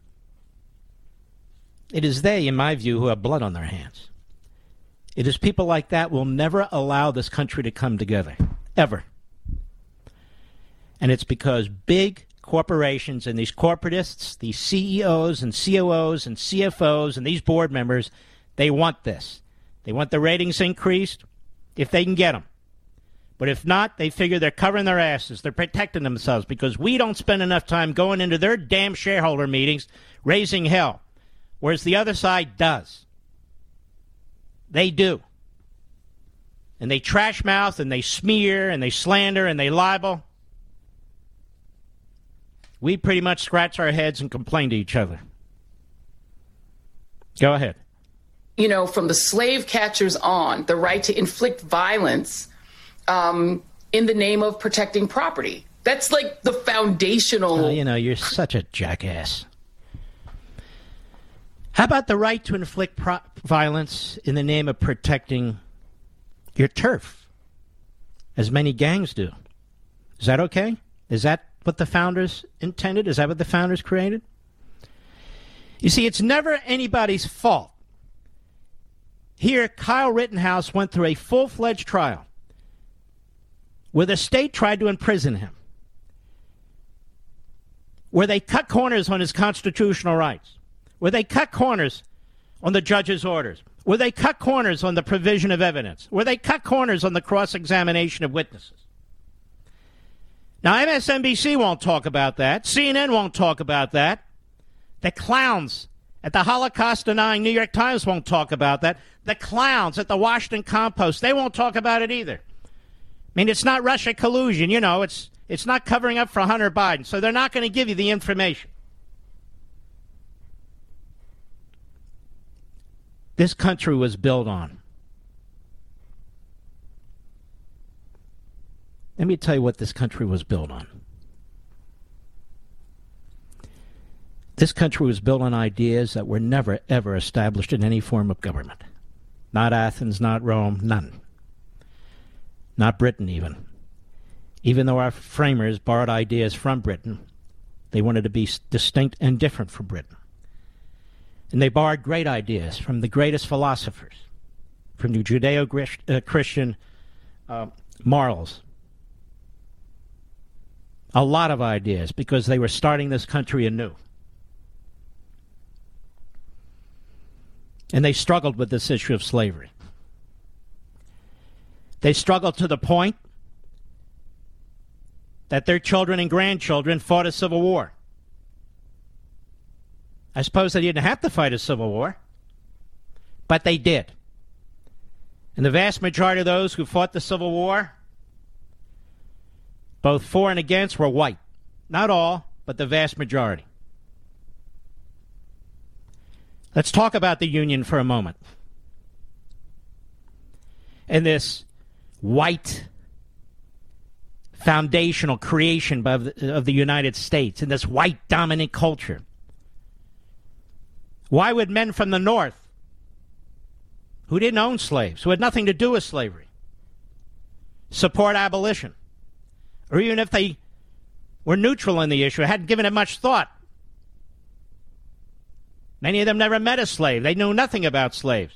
it is they, in my view, who have blood on their hands. It is people like that will never allow this country to come together. Ever. And it's because big corporations and these corporatists, these C E Os and C O Os and C F Os and these board members, they want this. They want the ratings increased if they can get them. But if not, they figure they're covering their asses. They're protecting themselves because we don't spend enough time going into their damn shareholder meetings raising hell, whereas the other side does. They do. And they trash mouth and they smear and they slander and they libel. We pretty much scratch our heads and complain to each other. Go ahead. You know, from the slave catchers on, the right to inflict violence um, in the name of protecting property. That's like the foundational... Oh, you know, you're such a jackass. How about the right to inflict pro- violence in the name of protecting your turf, as many gangs do? Is that okay? Is that what the founders intended? Is that what the founders created? You see, it's never anybody's fault. Here, Kyle Rittenhouse went through a full-fledged trial where the state tried to imprison him, where they cut corners on his constitutional rights, where they cut corners on the judge's orders, where they cut corners on the provision of evidence, where they cut corners on the cross-examination of witnesses. Now, M S N B C won't talk about that. C N N won't talk about that. The clowns at the Holocaust-denying New York Times won't talk about that. The clowns at the Washington Compost, they won't talk about it either. I mean, it's not Russia collusion, you know, it's it's not covering up for Hunter Biden, so they're not going to give you the information. This country was built on. Let me tell you what this country was built on. This country was built on ideas that were never, ever established in any form of government. Not Athens, not Rome, none. Not Britain, even. Even though our framers borrowed ideas from Britain, they wanted to be distinct and different from Britain. And they borrowed great ideas from the greatest philosophers, from the Judeo-Christian uh, morals. A lot of ideas, because they were starting this country anew. And they struggled with this issue of slavery. They struggled to the point that their children and grandchildren fought a civil war. I suppose they didn't have to fight a civil war, but they did. And the vast majority of those who fought the Civil War, both for and against, were white. Not all, but the vast majority. Let's talk about the Union for a moment. And this white foundational creation of the, of the United States, and this white dominant culture. Why would men from the North, who didn't own slaves, who had nothing to do with slavery, support abolition? Or even if they were neutral in the issue, hadn't given it much thought. Many of them never met a slave. They knew nothing about slaves.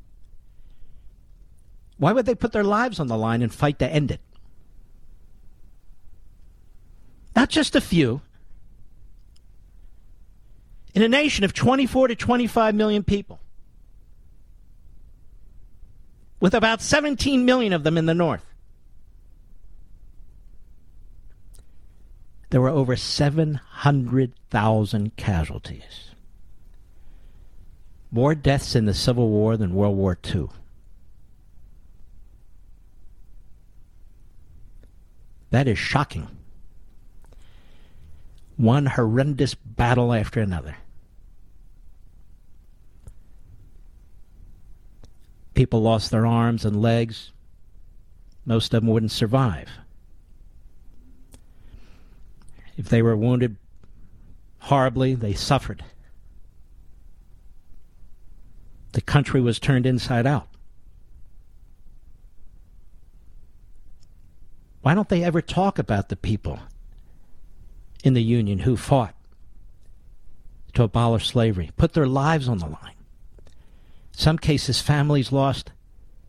Why would they put their lives on the line and fight to end it? Not just a few. In a nation of twenty-four to twenty-five million people, with about seventeen million of them in the North, there were over seven hundred thousand casualties. More deaths in the Civil War than World War Two. That is shocking. One horrendous battle after another. People lost their arms and legs. Most of them wouldn't survive. If they were wounded horribly, they suffered. The country was turned inside out. Why don't they ever talk about the people in the Union who fought to abolish slavery, put their lives on the line? In some cases, families lost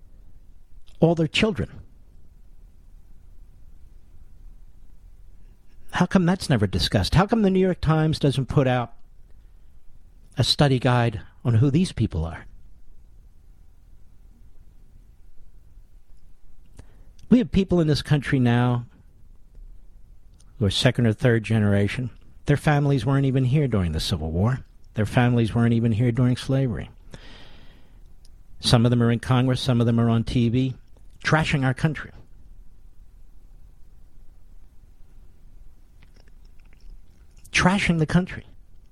all their children. How come that's never discussed? How come the New York Times doesn't put out a study guide on who these people are? We have people in this country now who are second or third generation. Their families weren't even here during the Civil War. Their families weren't even here during slavery. Some of them are in Congress, some of them are on T V, trashing our country. Trashing the country.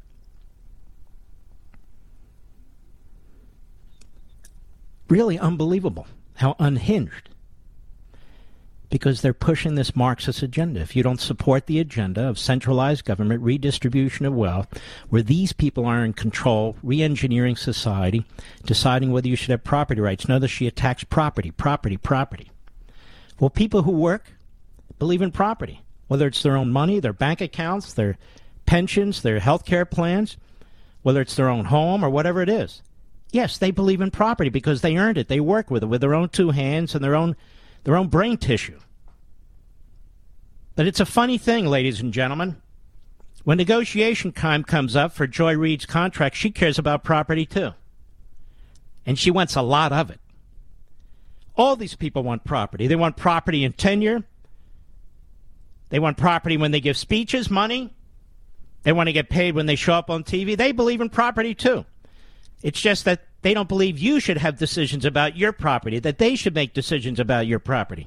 Really unbelievable how unhinged. Because they're pushing this Marxist agenda. If you don't support the agenda of centralized government, redistribution of wealth, where these people are in control, re-engineering society, deciding whether you should have property rights. Notice she attacks property, property, property. Well, people who work believe in property, whether it's their own money, their bank accounts, their pensions, their health care plans, whether it's their own home or whatever it is. Yes, they believe in property because they earned it. They work with it with their own two hands and their own their own brain tissue. But it's a funny thing, ladies and gentlemen. When negotiation time comes up for Joy Reid's contract, she cares about property too. And she wants a lot of it. All these people want property. They want property in tenure. They want property when they give speeches, money. They want to get paid when they show up on T V. They believe in property too. It's just that they don't believe you should have decisions about your property, that they should make decisions about your property.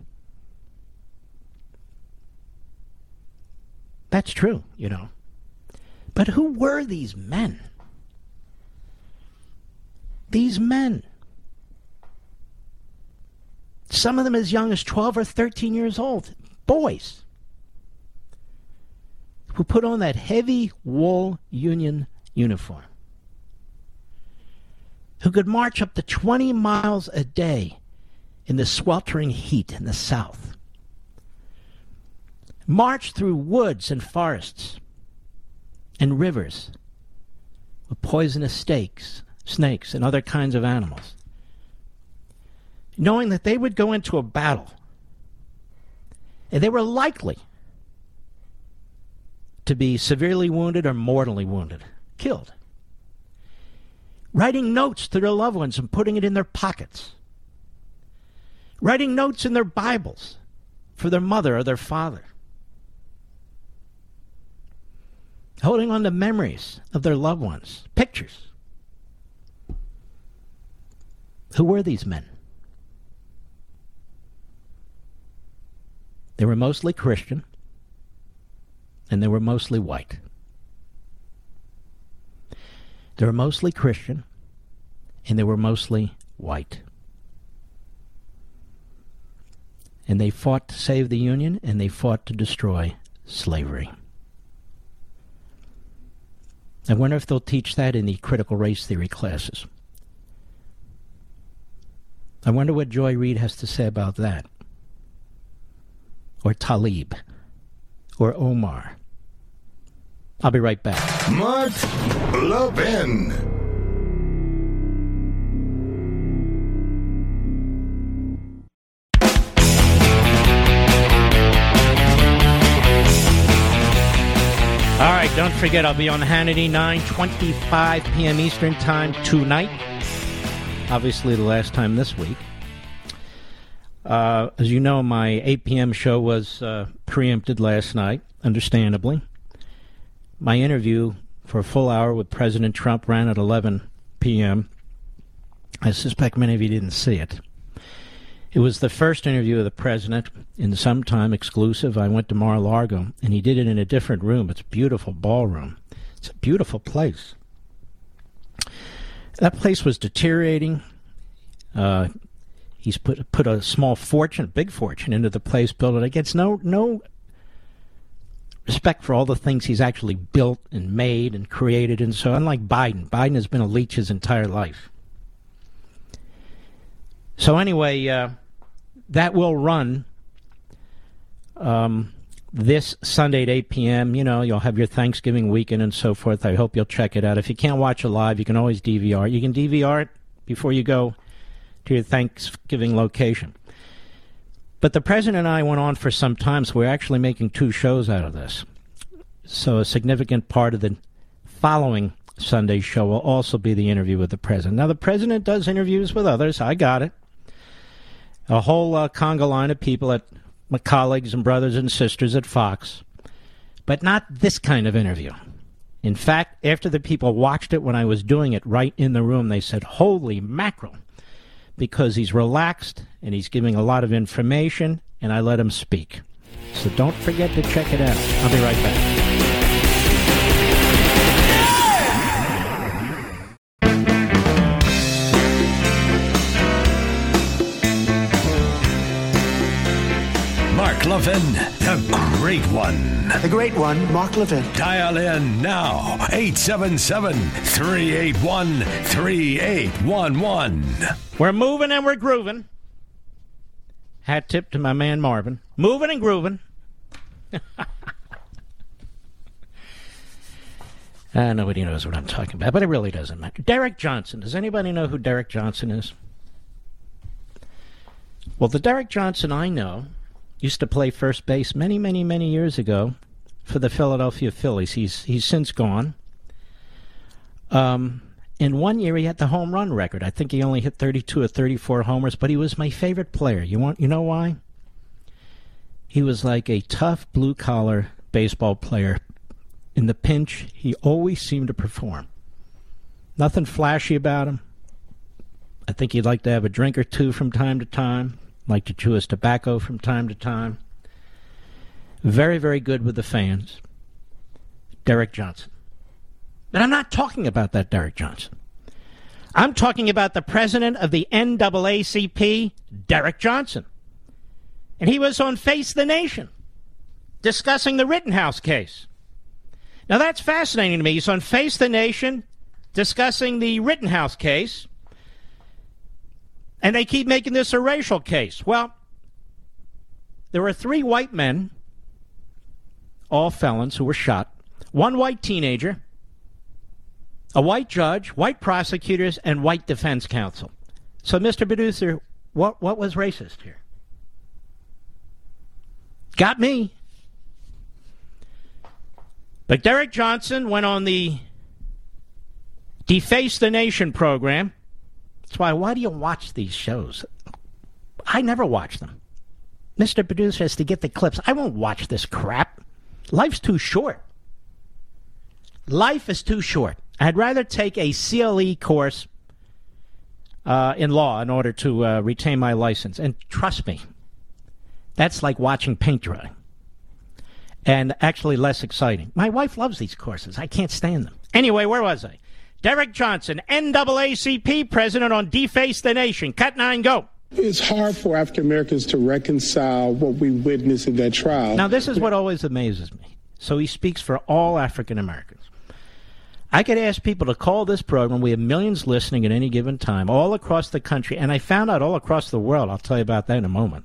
That's true, you know. But who were these men? These men. Some of them as young as twelve or thirteen years old. Boys. Who put on that heavy wool Union uniform. Who could march up to twenty miles a day in the sweltering heat in the South. March through woods and forests and rivers with poisonous snakes, snakes and other kinds of animals, knowing that they would go into a battle and they were likely to be severely wounded or mortally wounded, killed. Writing notes to their loved ones and putting it in their pockets. Writing notes in their Bibles for their mother or their father. Holding on to memories of their loved ones. Pictures. Who were these men? They were mostly Christian, and they were mostly white. They were mostly Christian, and they were mostly white. And they fought to save the Union, and they fought to destroy slavery. I wonder if they'll teach that in the critical race theory classes. I wonder what Joy Reid has to say about that. Or Talib. Or Omar. I'll be right back. Mark Levin. All right, don't forget, I'll be on Hannity, nine twenty-five p.m. Eastern Time tonight. Obviously, the last time this week. Uh, as you know, my eight p.m. show was uh, preempted last night, understandably. My interview for a full hour with President Trump ran at eleven p.m. I suspect many of you didn't see it. It was the first interview of the president in some time, exclusive. I went to Mar-a-Lago, and he did it in a different room. It's a beautiful ballroom. It's a beautiful place. That place was deteriorating. Uh, he's put put a small fortune, a big fortune, into the place, built it. It gets no no respect for all the things he's actually built and made and created. And so, unlike Biden, Biden has been a leech his entire life. So anyway, uh, that will run um, this Sunday at eight p.m. You know, you'll have your Thanksgiving weekend and so forth. I hope you'll check it out. If you can't watch it live, you can always D V R. You can D V R it before you go to your Thanksgiving location. But the president and I went on for some time, so we're actually making two shows out of this. So a significant part of the following Sunday show will also be the interview with the president. Now, the president does interviews with others. I got it. A whole uh, conga line of people, at my colleagues and brothers and sisters at Fox. But not this kind of interview. In fact, after the people watched it when I was doing it right in the room, they said, holy mackerel, because he's relaxed and he's giving a lot of information, and I let him speak. So don't forget to check it out. I'll be right back. Mark Levin, the great one. The great one, Mark Levin. Dial in now, eight seven seven, three eight one, three eight one one. We're moving and we're grooving. Hat tip to my man Marvin. Moving and grooving. uh, nobody knows what I'm talking about, but it really doesn't matter. Derek Johnson. Does anybody know who Derek Johnson is? Well, the Derek Johnson I know used to play first base many, many, many years ago for the Philadelphia Phillies. He's he's since gone. Um, in one year, he had the home run record. I think he only hit thirty-two or thirty-four homers, but he was my favorite player. You want you know why? He was like a tough blue-collar baseball player. In the pinch, he always seemed to perform. Nothing flashy about him. I think he'd like to have a drink or two from time to time. Like to chew his tobacco from time to time. Very, very good with the fans. Derek Johnson. But I'm not talking about that Derek Johnson. I'm talking about the president of the N double A C P, Derek Johnson. And he was on Face the Nation discussing the Rittenhouse case. Now that's fascinating to me. He's on Face the Nation discussing the Rittenhouse case. And they keep making this a racial case. Well, there were three white men, all felons, who were shot. One white teenager, a white judge, white prosecutors, and white defense counsel. So, Mister Producer, what, what was racist here? Got me. But Derek Johnson went on the Deface the Nation program. That's why, why do you watch these shows? I never watch them. Mister Producer has to get the clips. I won't watch this crap. Life's too short. Life is too short. I'd rather take a C L E course uh, in law in order to uh, retain my license. And trust me, that's like watching paint dry. And actually less exciting. My wife loves these courses. I can't stand them. Anyway, where was I? Derek Johnson, N double A C P president on Deface the Nation. Cut nine, go. It's hard for African Americans to reconcile what we witnessed in that trial. Now, this is what always amazes me. So he speaks for all African Americans. I could ask people to call this program. We have millions listening at any given time, all across the country. And I found out all across the world. I'll tell you about that in a moment.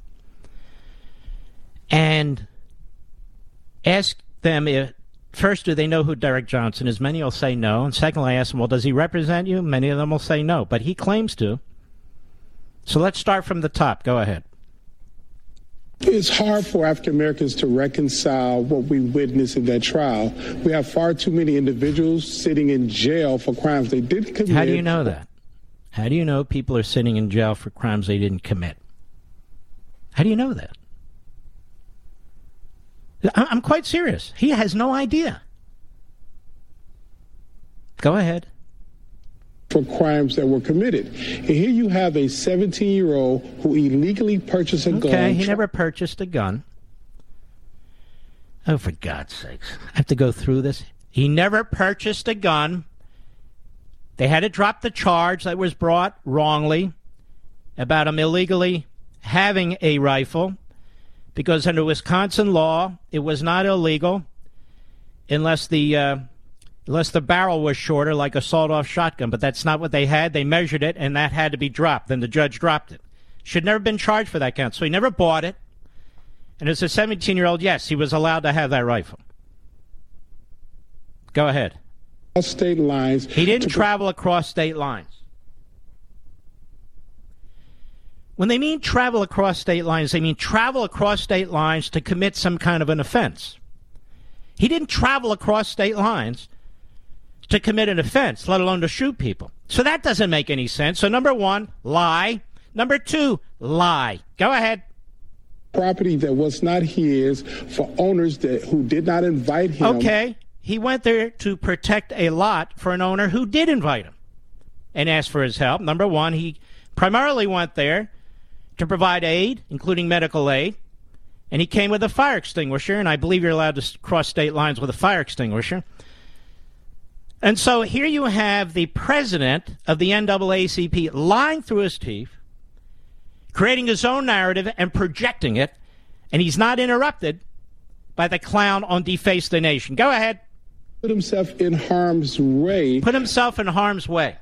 And ask them if, first, do they know who Derek Johnson is? Many will say no. And secondly, I ask them, well, does he represent you? Many of them will say no. But he claims to. So let's start from the top. Go ahead. It's hard for African Americans to reconcile what we witnessed in that trial. We have far too many individuals sitting in jail for crimes they didn't commit. How do you know that? How do you know people are sitting in jail for crimes they didn't commit? How do you know that? I'm quite serious. He has no idea. Go ahead. For crimes that were committed. And here you have a seventeen-year-old who illegally purchased a okay, gun. Okay, he never purchased a gun. Oh, for God's sakes. I have to go through this. He never purchased a gun. They had to drop the charge that was brought wrongly about him illegally having a rifle. Because under Wisconsin law, it was not illegal unless the uh, unless the barrel was shorter, like a sawed-off shotgun. But that's not what they had. They measured it, and that had to be dropped. Then the judge dropped it. Should never have been charged for that count. So he never bought it. And as a seventeen-year-old, yes, he was allowed to have that rifle. Go ahead. State lines. He didn't travel across state lines. When they mean travel across state lines, they mean travel across state lines to commit some kind of an offense. He didn't travel across state lines to commit an offense, let alone to shoot people. So that doesn't make any sense. So number one, lie. Number two, lie. Go ahead. Property that was not his for owners that who did not invite him. Okay. He went there to protect a lot for an owner who did invite him and asked for his help. Number one, he primarily went there to provide aid, including medical aid, and he came with a fire extinguisher, and I believe you're allowed to cross state lines with a fire extinguisher. And so here you have the president of the N double A C P lying through his teeth, creating his own narrative and projecting it, and he's not interrupted by the clown on Deface the Nation. Go ahead. Put himself in harm's way. Put himself in harm's way.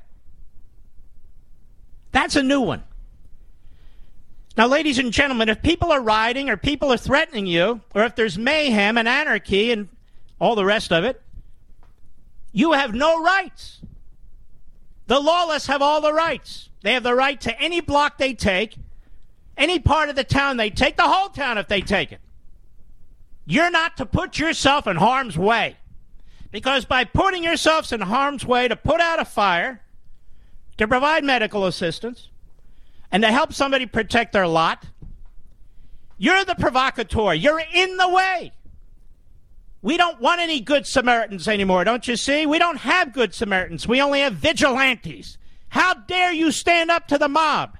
That's a new one. Now, ladies and gentlemen, if people are rioting or people are threatening you, or if there's mayhem and anarchy and all the rest of it, you have no rights. The lawless have all the rights. They have the right to any block they take, any part of the town they take, the whole town if they take it. You're not to put yourself in harm's way. Because by putting yourselves in harm's way to put out a fire, to provide medical assistance, and to help somebody protect their lot, you're the provocateur. You're in the way. We don't want any good Samaritans anymore, don't you see? We don't have good Samaritans. We only have vigilantes. How dare you stand up to the mob?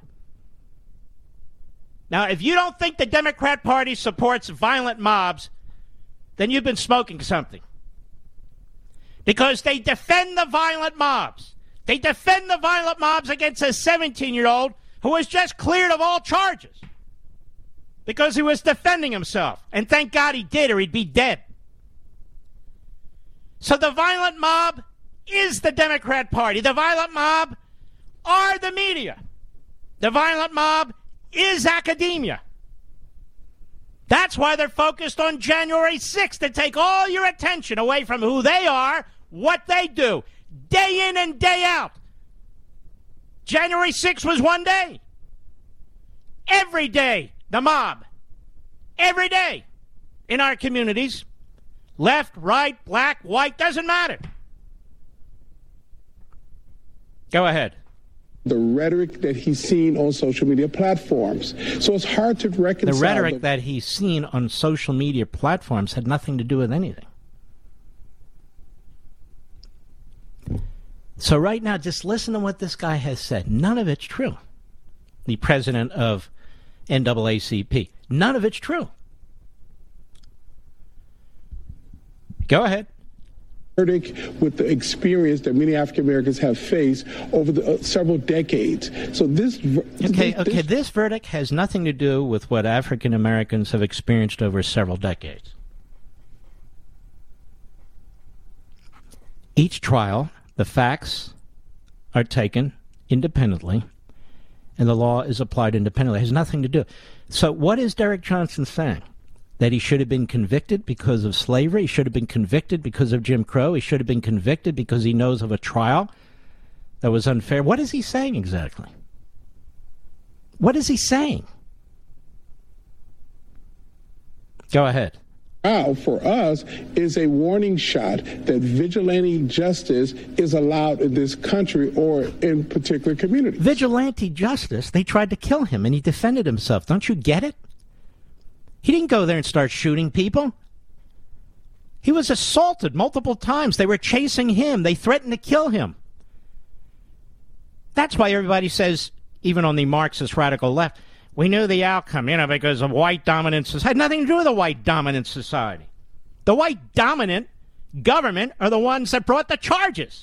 Now, if you don't think the Democrat Party supports violent mobs, then you've been smoking something. Because they defend the violent mobs. They defend the violent mobs against a seventeen-year-old who was just cleared of all charges because he was defending himself. And thank God he did, or he'd be dead. So the violent mob is the Democrat Party. The violent mob are the media. The violent mob is academia. That's why they're focused on January sixth, to take all your attention away from who they are, what they do, day in and day out. January sixth was one day. Every day, the mob. Every day in our communities. Left, right, black, white, doesn't matter. Go ahead. The rhetoric that he's seen on social media platforms. So it's hard to reconcile. The rhetoric the- that he's seen on social media platforms had nothing to do with anything. So right now, just listen to what this guy has said. None of it's true. The president of N double A C P. None of it's true. Go ahead. With the experience that many African Americans have faced over the, uh, several decades. So this okay, this, okay, this, this verdict has nothing to do with what African Americans have experienced over several decades. Each trial, the facts are taken independently, and the law is applied independently. It has nothing to do. So what is Derek Johnson saying? That he should have been convicted because of slavery? He should have been convicted because of Jim Crow? He should have been convicted because he knows of a trial that was unfair? What is he saying exactly? What is he saying? Go ahead. Now, for us, is a warning shot that vigilante justice is allowed in this country or in particular communities. Vigilante justice? They tried to kill him and he defended himself. Don't you get it? He didn't go there and start shooting people. He was assaulted multiple times. They were chasing him. They threatened to kill him. That's why everybody says, even on the Marxist radical left, we knew the outcome, you know, because of white dominant society. It had nothing to do with the white dominant society. The white dominant government are the ones that brought the charges.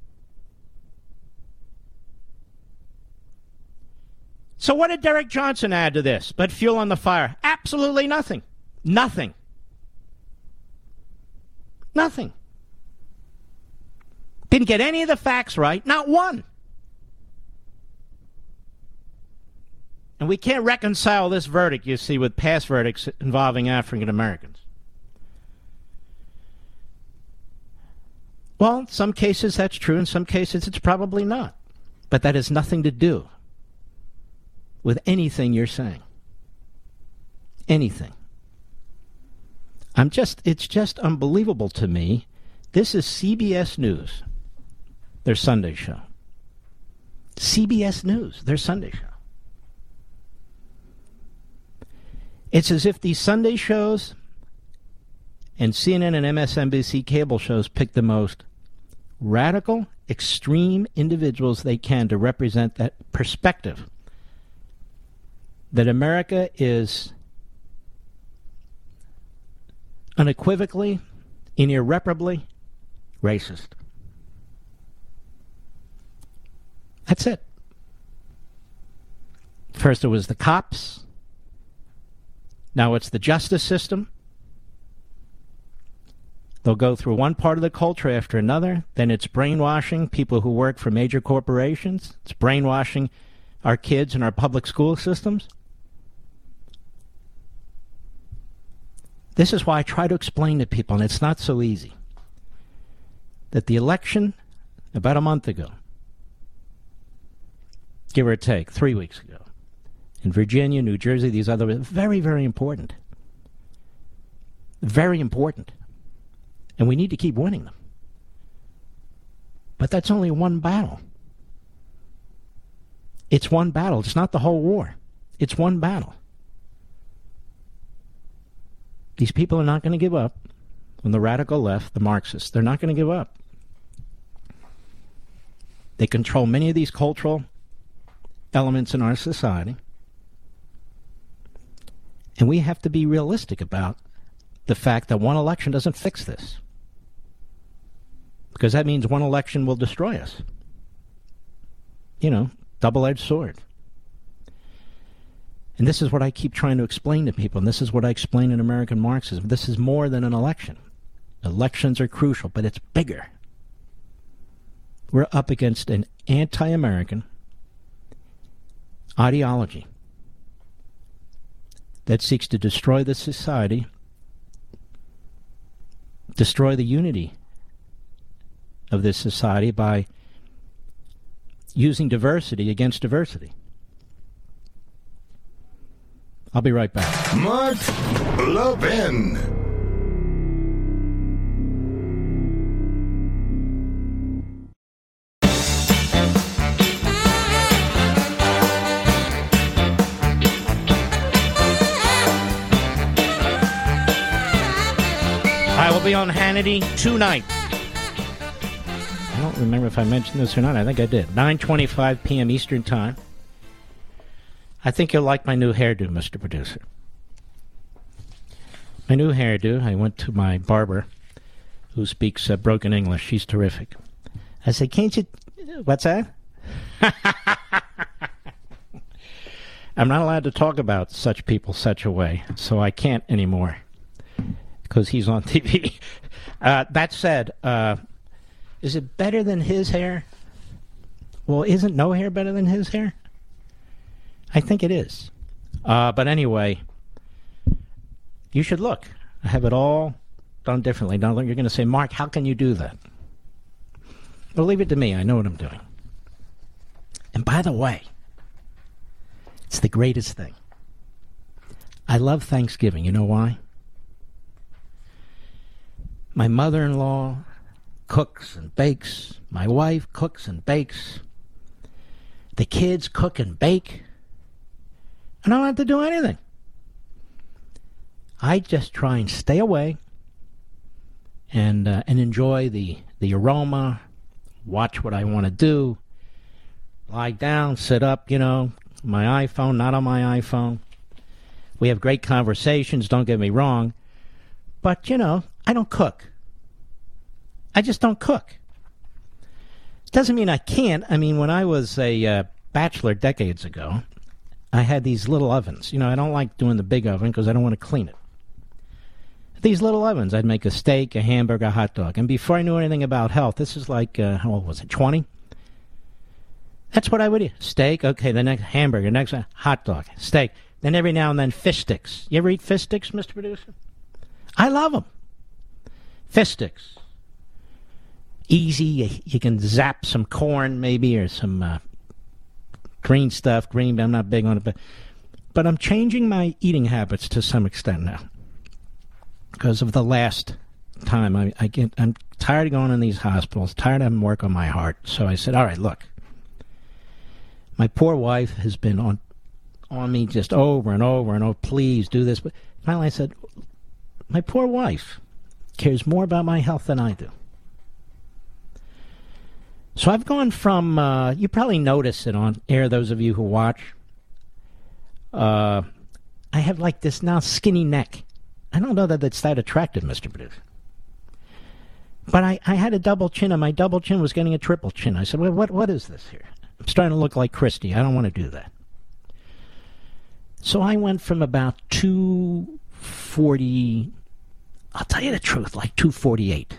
So what did Derek Johnson add to this but fuel on the fire? Absolutely nothing. Nothing. Nothing. Didn't get any of the facts right. Not one. And we can't reconcile this verdict, you see, with past verdicts involving African Americans. Well, in some cases that's true. In some cases it's probably not. But that has nothing to do with anything you're saying. Anything. I'm just, it's just unbelievable to me. This is C B S News, their Sunday show. C B S News, their Sunday show. It's as if these Sunday shows and C N N and M S N B C cable shows pick the most radical, extreme individuals they can to represent that perspective that America is unequivocally and irreparably racist. That's it. First it was the cops. Now it's the justice system. They'll go through one part of the culture after another. Then it's brainwashing people who work for major corporations. It's brainwashing our kids in our public school systems. This is why I try to explain to people, and it's not so easy, that the election about a month ago, give or take, three weeks ago, in Virginia, New Jersey, these other, very, very important. Very important. And we need to keep winning them. But that's only one battle. It's one battle. It's not the whole war. It's one battle. These people are not going to give up. On the radical left, the Marxists, they're not going to give up. They control many of these cultural elements in our society. And we have to be realistic about the fact that one election doesn't fix this. Because that means one election will destroy us. You know, double-edged sword. And this is what I keep trying to explain to people, and this is what I explain in American Marxism. This is more than an election. Elections are crucial, but it's bigger. We're up against an anti-American ideology that seeks to destroy the society, destroy the unity of this society by using diversity against diversity. I'll be right back. Mark Levin. I will be on Hannity tonight. I don't remember if I mentioned this or not. I think I did. nine twenty-five p.m. Eastern Time. I think you'll like my new hairdo, Mister Producer. My new hairdo, I went to my barber, who speaks uh, broken English. She's terrific. I said, can't you... What's that? I'm not allowed to talk about such people such a way, so I can't anymore, because he's on T V. uh, that said, uh, is it better than his hair? Well, isn't no hair better than his hair? I think it is. Uh, but anyway, you should look. I have it all done differently. Now you're going to say, Mark, how can you do that? Well, leave it to me. I know what I'm doing. And by the way, it's the greatest thing. I love Thanksgiving. You know why? My mother-in-law cooks and bakes. My wife cooks and bakes. The kids cook and bake. I don't have to do anything. I just try and stay away and uh, and enjoy the, the aroma, watch what I want to do, lie down, sit up, you know, my iPhone, not on my iPhone. We have great conversations, don't get me wrong, but, you know, I don't cook. I just don't cook. Doesn't mean I can't. I mean, when I was a uh, bachelor decades ago, I had these little ovens. You know, I don't like doing the big oven because I don't want to clean it. These little ovens, I'd make a steak, a hamburger, a hot dog. And before I knew anything about health, this is like, uh, how old was it, twenty? That's what I would eat. Steak, okay, the next hamburger, next uh, hot dog, steak. Then every now and then fish sticks. You ever eat fish sticks, Mister Producer? I love them. Fish sticks. Easy, you, you can zap some corn maybe or some... Uh, green stuff, green, I'm not big on it, but, but I'm changing my eating habits to some extent now. because of the last time. I, I get, I'm tired of going in these hospitals, tired of having work on my heart. So I said, all right, look, my poor wife has been on on me just over and over and over, please do this. But finally I said, my poor wife cares more about my health than I do. So I've gone from, uh, you probably notice it on air, those of you who watch, uh, I have like this now skinny neck. I don't know that it's that attractive, Mister Producer. But I, I had a double chin, and my double chin was getting a triple chin. I said, well, what what is this here? I'm starting to look like Christie. I don't want to do that. So I went from about two forty, I'll tell you the truth, like two forty-eight,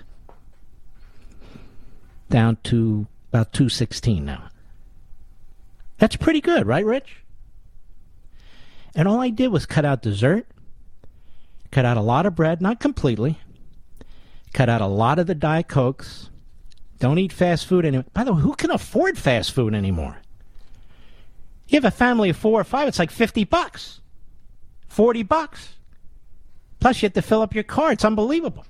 down to about two sixteen now. That's pretty good, right, Rich? And all I did was cut out dessert, cut out a lot of bread, not completely, cut out a lot of the Diet Cokes, don't eat fast food anymore. By the way, who can afford fast food anymore? You have a family of four or five, it's like fifty bucks, forty bucks. Plus you have to fill up your car. It's unbelievable.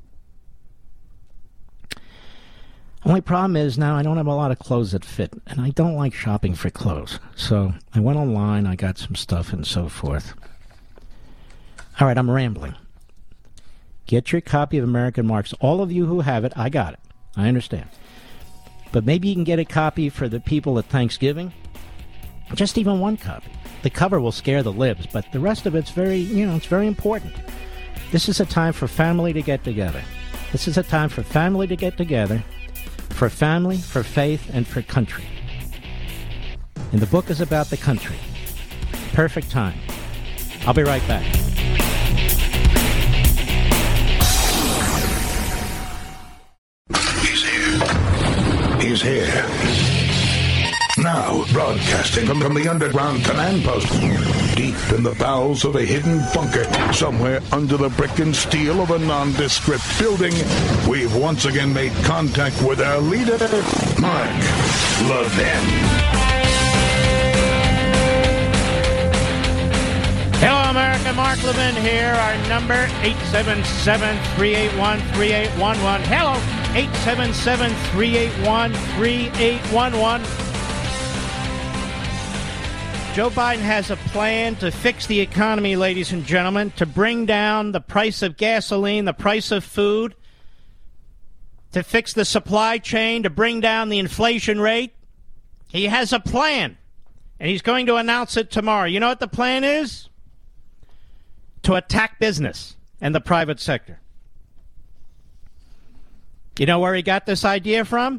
Only problem is now I don't have a lot of clothes that fit, and I don't like shopping for clothes. So I went online, I got some stuff and so forth. All right, I'm rambling. Get your copy of American Marx. All of you who have it, I got it. I understand. But maybe you can get a copy for the people at Thanksgiving. Just even one copy. The cover will scare the libs, but the rest of it's very, you know, it's very important. This is a time for family to get together. This is a time for family to get together. For family, for faith, and for country. And the book is about the country. Perfect time. I'll be right back. He's here. He's here. Now, broadcasting from, from the underground command post, deep in the bowels of a hidden bunker, somewhere under the brick and steel of a nondescript building, we've once again made contact with our leader, Mark Levin. Hello, America. Mark Levin here. Our number, eight seven seven, three eight one, three eight one one. Hello, eight seven seven, three eight one, three eight one one. Joe Biden has a plan to fix the economy, ladies and gentlemen, to bring down the price of gasoline, the price of food, to fix the supply chain, to bring down the inflation rate. He has a plan, and he's going to announce it tomorrow. You know what the plan is? To attack business and the private sector. You know where he got this idea from?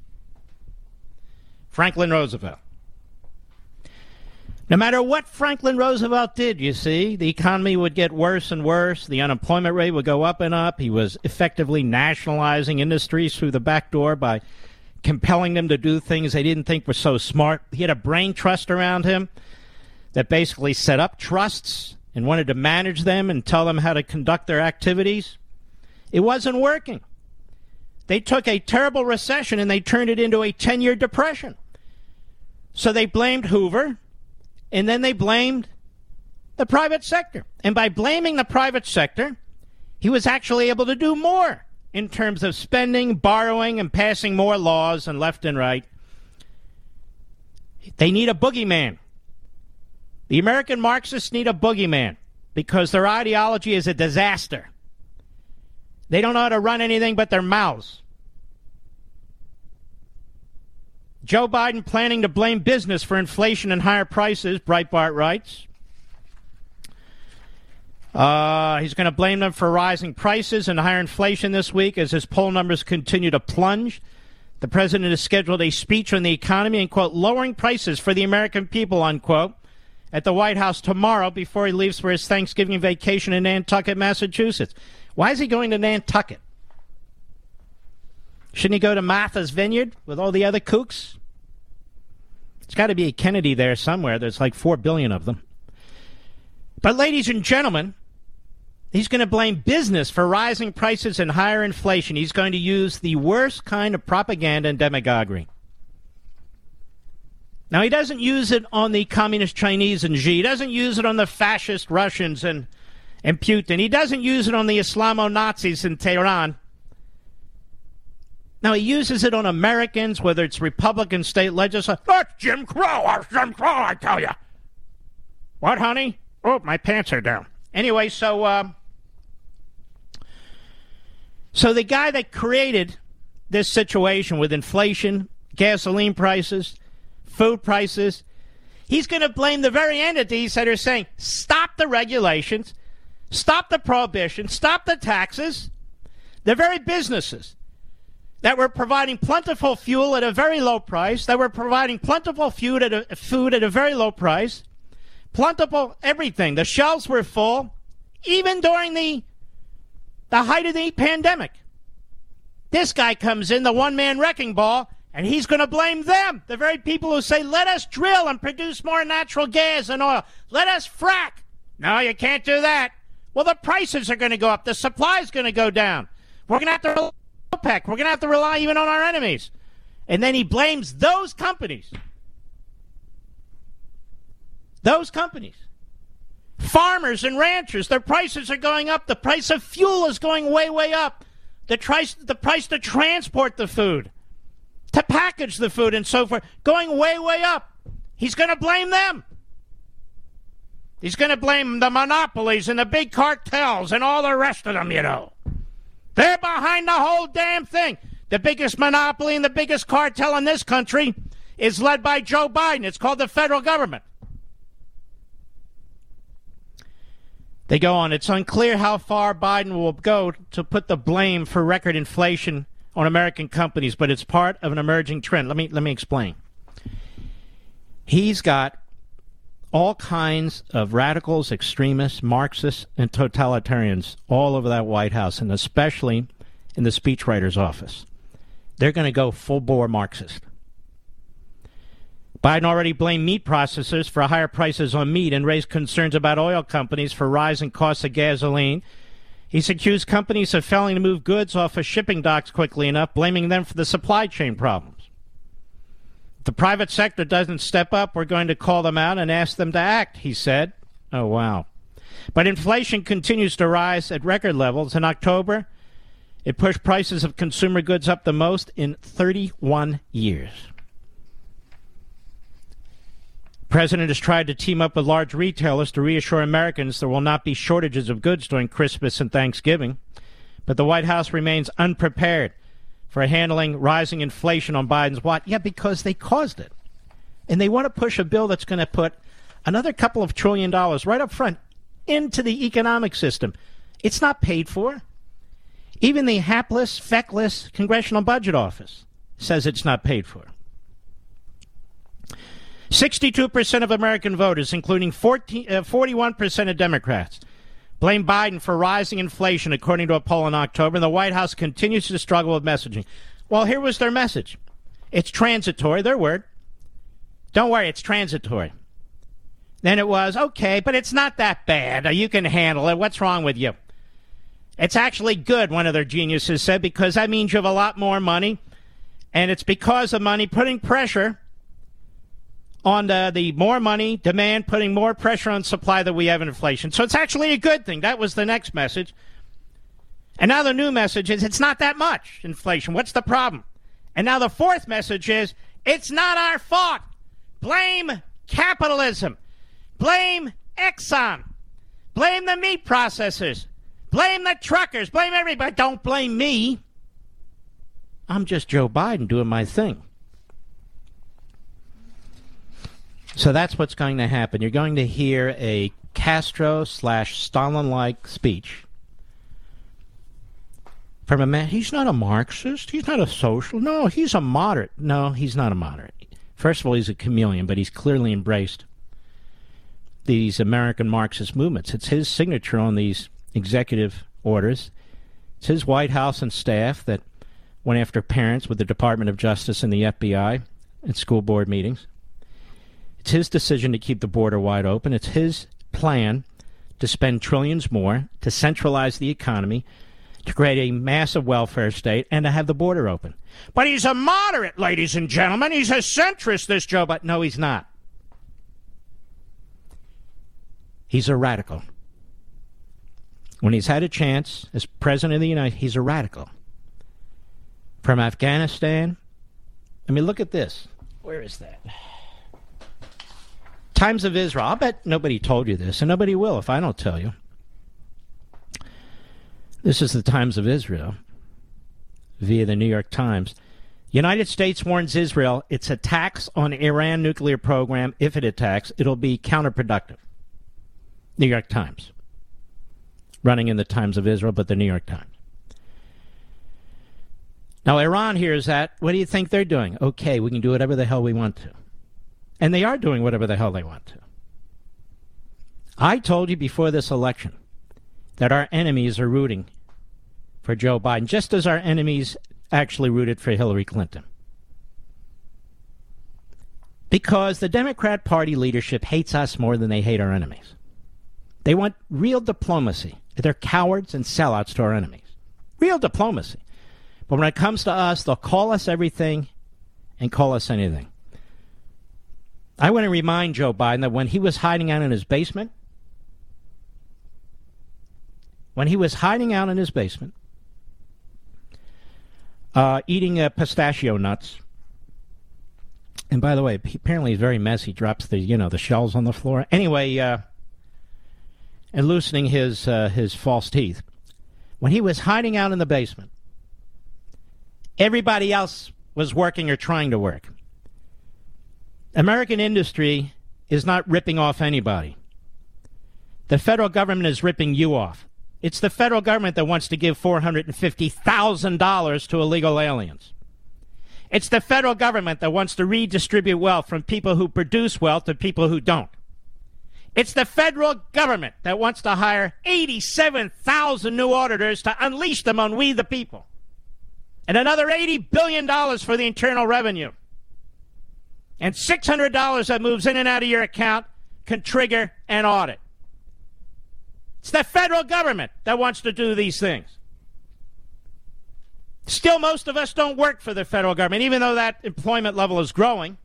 Franklin Roosevelt. No matter what Franklin Roosevelt did, you see, the economy would get worse and worse. The unemployment rate would go up and up. He was effectively nationalizing industries through the back door by compelling them to do things they didn't think were so smart. He had a brain trust around him that basically set up trusts and wanted to manage them and tell them how to conduct their activities. It wasn't working. They took a terrible recession and they turned it into a ten-year depression. So they blamed Hoover. And then they blamed the private sector. And by blaming the private sector, he was actually able to do more in terms of spending, borrowing, and passing more laws and left and right. They need a boogeyman. The American Marxists need a boogeyman because their ideology is a disaster. They don't know how to run anything but their mouths. Joe Biden planning to blame business for inflation and higher prices, Breitbart writes. Uh, he's going to blame them for rising prices and higher inflation this week as his poll numbers continue to plunge. The president has scheduled a speech on the economy and, quote, lowering prices for the American people, unquote, at the White House tomorrow before he leaves for his Thanksgiving vacation in Nantucket, Massachusetts. Why is he going to Nantucket? Shouldn't he go to Martha's Vineyard with all the other kooks? It's got to be a Kennedy there somewhere. There's like four billion of them. But ladies and gentlemen, he's going to blame business for rising prices and higher inflation. He's going to use the worst kind of propaganda and demagoguery. Now, he doesn't use it on the communist Chinese and Xi. He doesn't use it on the fascist Russians and, and Putin. He doesn't use it on the Islamo-Nazis in Tehran. Now, he uses it on Americans, whether it's Republican state legislators. That's Jim Crow. That's Jim Crow, I tell you. What, honey? Oh, my pants are down. Anyway, so, uh, so the guy that created this situation with inflation, gasoline prices, food prices, he's going to blame the very entities that are saying, stop the regulations, stop the prohibition, stop the taxes. The very businesses that were providing plentiful fuel at a very low price, that were providing plentiful food at a, food at a very low price, plentiful everything. The shelves were full, even during the, the height of the pandemic. This guy comes in, the one-man wrecking ball, and he's going to blame them, the very people who say, let us drill and produce more natural gas and oil. Let us frack. No, you can't do that. Well, the prices are going to go up. The supply is going to go down. We're going to have to rely on OPEC. We're going to have to rely even on our enemies. And then he blames those companies. Those companies. Farmers and ranchers, their prices are going up. The price of fuel is going way, way up. The price, the price to transport the food, to package the food and so forth, going way, way up. He's going to blame them. He's going to blame the monopolies and the big cartels and all the rest of them, you know. They're behind the whole damn thing. The biggest monopoly and the biggest cartel in this country is led by Joe Biden. It's called the federal government. They go on, it's unclear how far Biden will go to put the blame for record inflation on American companies, but it's part of an emerging trend. Let me let me explain. He's got all kinds of radicals, extremists, Marxists, and totalitarians all over that White House, and especially in the speechwriter's office. They're going to go full-bore Marxist. Biden already blamed meat processors for higher prices on meat and raised concerns about oil companies for rising costs of gasoline. He's accused companies of failing to move goods off of shipping docks quickly enough, blaming them for the supply chain problems. If the private sector doesn't step up, we're going to call them out and ask them to act, he said. Oh, wow. But inflation continues to rise at record levels. In October, it pushed prices of consumer goods up the most in thirty-one years. The president has tried to team up with large retailers to reassure Americans there will not be shortages of goods during Christmas and Thanksgiving. But the White House remains unprepared for handling rising inflation on Biden's watch. Yeah, because they caused it. And they want to push a bill that's going to put another couple of trillion dollars right up front into the economic system. It's not paid for. Even the hapless, feckless Congressional Budget Office says it's not paid for. sixty-two percent of American voters, including fourteen, uh, forty-one percent of Democrats, blame Biden for rising inflation, according to a poll in October, and the White House continues to struggle with messaging. Well, here was their message. It's transitory, their word. Don't worry, it's transitory. Then it was, okay, but it's not that bad. You can handle it. What's wrong with you? It's actually good, one of their geniuses said, because that means you have a lot more money, and it's because of money putting pressure on the, the more money, demand, putting more pressure on supply that we have in inflation. So it's actually a good thing. That was the next message. And now the new message is it's not that much inflation. What's the problem? And now the fourth message is it's not our fault. Blame capitalism. Blame Exxon. Blame the meat processors. Blame the truckers. Blame everybody. Don't blame me. I'm just Joe Biden doing my thing. So that's what's going to happen. You're going to hear a Castro slash Stalin-like speech from a man. He's not a Marxist. He's not a social. No, he's a moderate. No, he's not a moderate. First of all, he's a chameleon, but he's clearly embraced these American Marxist movements. It's his signature on these executive orders. It's his White House and staff that went after parents with the Department of Justice and the F B I at school board meetings. It's his decision to keep the border wide open. It's his plan to spend trillions more, to centralize the economy, to create a massive welfare state, and to have the border open. But he's a moderate, ladies and gentlemen. He's a centrist, this Joe Biden. No, he's not. He's a radical. when he's had a chance as president of the United States, he's a radical. From Afghanistan, I mean, look at this. Where is that? Times of Israel. I'll bet nobody told you this, and nobody will if I don't tell you. This is the Times of Israel via the New York Times. United States warns Israel its attacks on Iran nuclear program, if it attacks, it'll be counterproductive. New York Times. Running in the Times of Israel, but the New York Times. Now, Iran hears that. What do you think they're doing? Okay, we can do whatever the hell we want to. And they are doing whatever the hell they want to. I told you before this election that our enemies are rooting for Joe Biden, just as our enemies actually rooted for Hillary Clinton. Because the Democrat Party leadership hates us more than they hate our enemies. They want real diplomacy. They're cowards and sellouts to our enemies. Real diplomacy. But when it comes to us, they'll call us everything and call us anything. I want to remind Joe Biden that when he was hiding out in his basement, when he was hiding out in his basement, uh, eating uh, pistachio nuts, and by the way, he apparently he's very messy, drops the, you know, the shells on the floor. Anyway, uh, and loosening his, uh, his false teeth. When he was hiding out in the basement, everybody else was working or trying to work. American industry is not ripping off anybody. The federal government is ripping you off. It's the federal government that wants to give four hundred fifty thousand dollars to illegal aliens. It's the federal government that wants to redistribute wealth from people who produce wealth to people who don't. It's the federal government that wants to hire eighty-seven thousand new auditors to unleash them on we the people. And another eighty billion dollars for the Internal Revenue. And six hundred dollars that moves in and out of your account can trigger an audit. It's the federal government that wants to do these things. Still, most of us don't work for the federal government, even though that employment level is growing.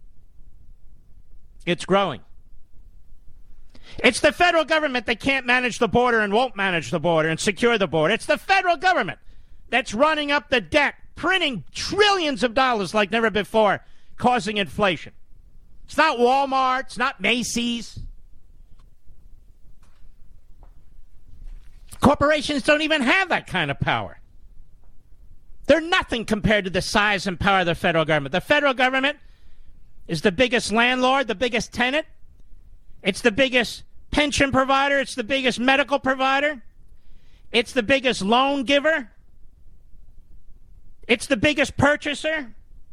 It's growing. It's the federal government that can't manage the border and won't manage the border and secure the border. It's the federal government that's running up the debt, printing trillions of dollars like never before, causing inflation. It's not Walmart. It's not Macy's. Corporations don't even have that kind of power. They're nothing compared to the size and power of the federal government. The federal government is the biggest landlord, the biggest tenant. It's the biggest pension provider. It's the biggest medical provider. It's the biggest loan giver. It's the biggest purchaser.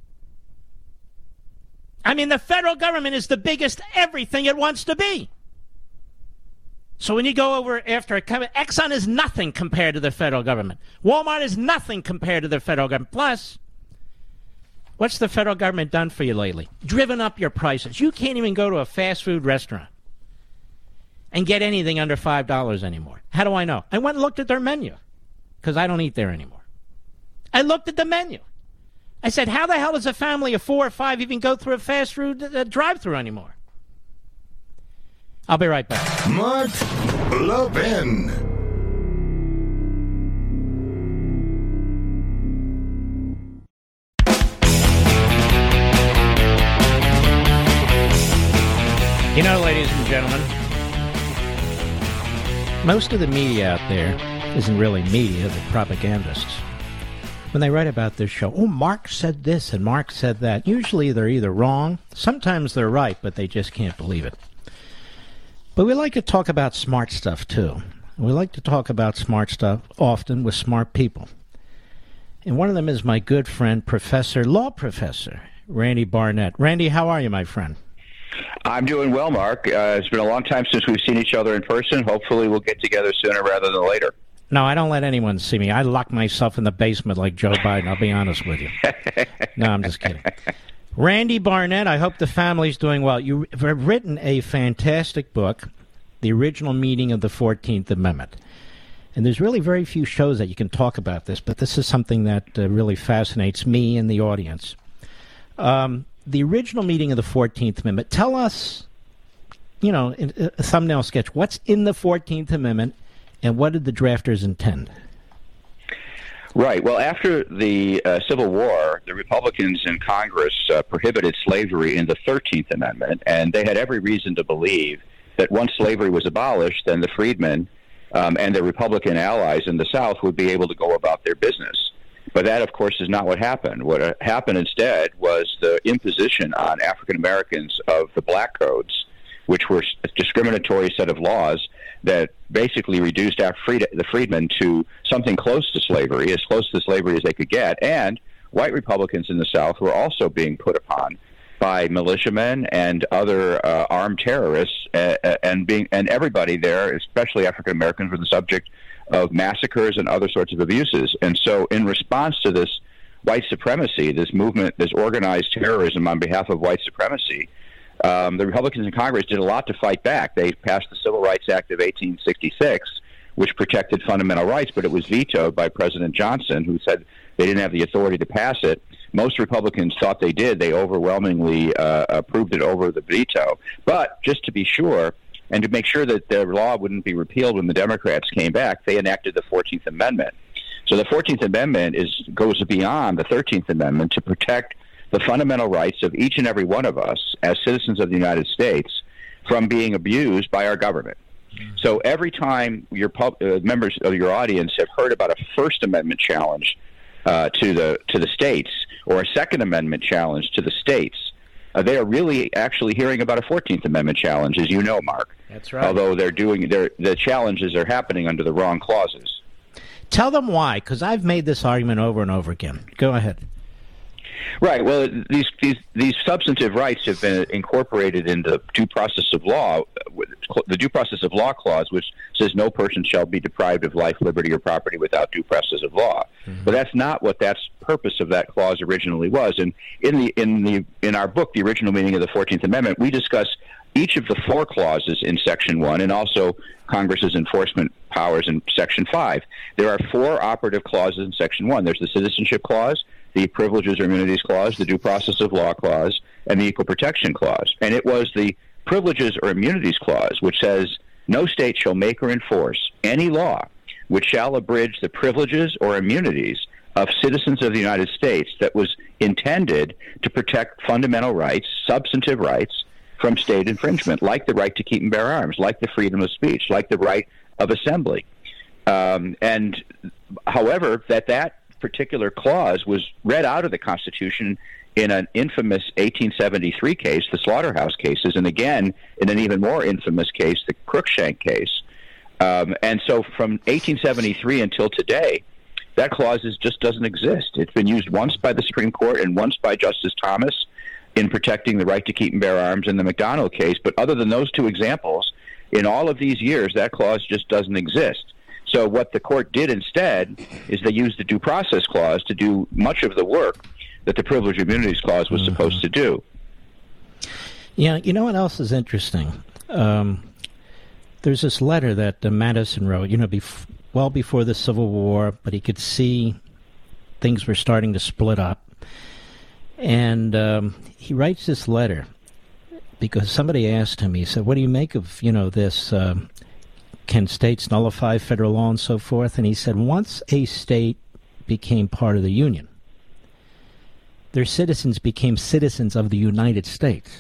I mean, the federal government is the biggest everything it wants to be. So when you go over after it, Exxon is nothing compared to the federal government. Walmart is nothing compared to the federal government. Plus, what's the federal government done for you lately? Driven up your prices. You can't even go to a fast food restaurant and get anything under five dollars anymore. How do I know? I went and looked at their menu because I don't eat there anymore. I looked at the menu. I said, how the hell does a family of four or five even go through a fast food uh, drive-thru anymore? I'll be right back. Mark Levin. You know, ladies and gentlemen, most of the media out there isn't really media, they're propagandists. When they write about this show, oh, Mark said this and Mark said that. Usually they're either wrong, sometimes they're right, but they just can't believe it. But we like to talk about smart stuff, too. We like to talk about smart stuff often with smart people. And one of them is my good friend, Professor, Law Professor, Randy Barnett. Randy, how are you, my friend? I'm doing well, Mark. Uh, it's been a long time since we've seen each other in person. Hopefully we'll get together sooner rather than later. No, I don't let anyone see me. I lock myself in the basement like Joe Biden. I'll be honest with you. No, I'm just kidding. Randy Barnett, I hope the family's doing well. You've written a fantastic book, The Original Meaning of the fourteenth Amendment. And there's really very few shows that you can talk about this, but this is something that uh, really fascinates me and the audience. Um, the original meaning of the fourteenth Amendment. Tell us, you know, in a thumbnail sketch, what's in the fourteenth Amendment and what did the drafters intend? Right. Well, after the uh, Civil War, the Republicans in Congress uh, prohibited slavery in the thirteenth Amendment, and they had every reason to believe that once slavery was abolished, then the freedmen um, and their Republican allies in the South would be able to go about their business. But that, of course, is not what happened. What uh, happened instead was the imposition on African Americans of the black codes, which were a discriminatory set of laws that basically reduced our freed- the freedmen to something close to slavery, as close to slavery as they could get. And white Republicans in the South were also being put upon by militiamen and other uh, armed terrorists, uh, and being and everybody there, especially African Americans, were the subject of massacres and other sorts of abuses. And so in response to this white supremacy, this movement, this organized terrorism on behalf of white supremacy, um, the Republicans in Congress did a lot to fight back. They passed the Civil Rights Act of eighteen sixty-six, which protected fundamental rights, but it was vetoed by President Johnson, who said they didn't have the authority to pass it. Most Republicans thought they did. They overwhelmingly uh, approved it over the veto. But just to be sure, and to make sure that the law wouldn't be repealed when the Democrats came back, they enacted the fourteenth Amendment. So the fourteenth Amendment is goes beyond the thirteenth Amendment to protect the fundamental rights of each and every one of us as citizens of the United States from being abused by our government. So every time your pub, uh, members of your audience have heard about a First Amendment challenge uh, to the to the states or a Second Amendment challenge to the states, uh, they are really actually hearing about a fourteenth Amendment challenge, as you know, Mark. That's right. Although they're doing their the challenges are happening under the wrong clauses. Tell them why, because I've made this argument over and over again. Go ahead. Right. Well, these these these substantive rights have been incorporated into the due process of law, the due process of law clause, which says no person shall be deprived of life, liberty, or property without due process of law. Mm-hmm. But that's not what that purpose of that clause originally was. And in the in the in our book, The Original Meaning of the fourteenth Amendment, we discuss each of the four clauses in Section one, and also Congress's enforcement powers in Section five. There are four operative clauses in Section one. There's the Citizenship Clause, the Privileges or Immunities Clause, the Due Process of Law Clause, and the Equal Protection Clause. And it was the Privileges or Immunities Clause which says, no state shall make or enforce any law which shall abridge the privileges or immunities of citizens of the United States that was intended to protect fundamental rights, substantive rights, from state infringement, like the right to keep and bear arms, like the freedom of speech, like the right of assembly. Um, and however, that that particular clause was read out of the Constitution in an infamous eighteen seventy-three case, the Slaughterhouse cases, and again in an even more infamous case, the Cruikshank case. Um, and so from eighteen seventy-three until today, that clause is, just doesn't exist. It's been used once by the Supreme Court and once by Justice Thomas in protecting the right to keep and bear arms in the McDonald case. But other than those two examples, in all of these years, that clause just doesn't exist. So what the court did instead is they used the Due Process Clause to do much of the work that the Privilege and Immunities Clause was mm-hmm. supposed to do. Yeah, you know what else is interesting? Um, there's this letter that uh, Madison wrote, you know, bef- well before the Civil War, but he could see things were starting to split up. And um, he writes this letter because somebody asked him, he said, what do you make of, you know, this, um, can states nullify federal law and so forth? And he said, once a state became part of the Union, their citizens became citizens of the United States.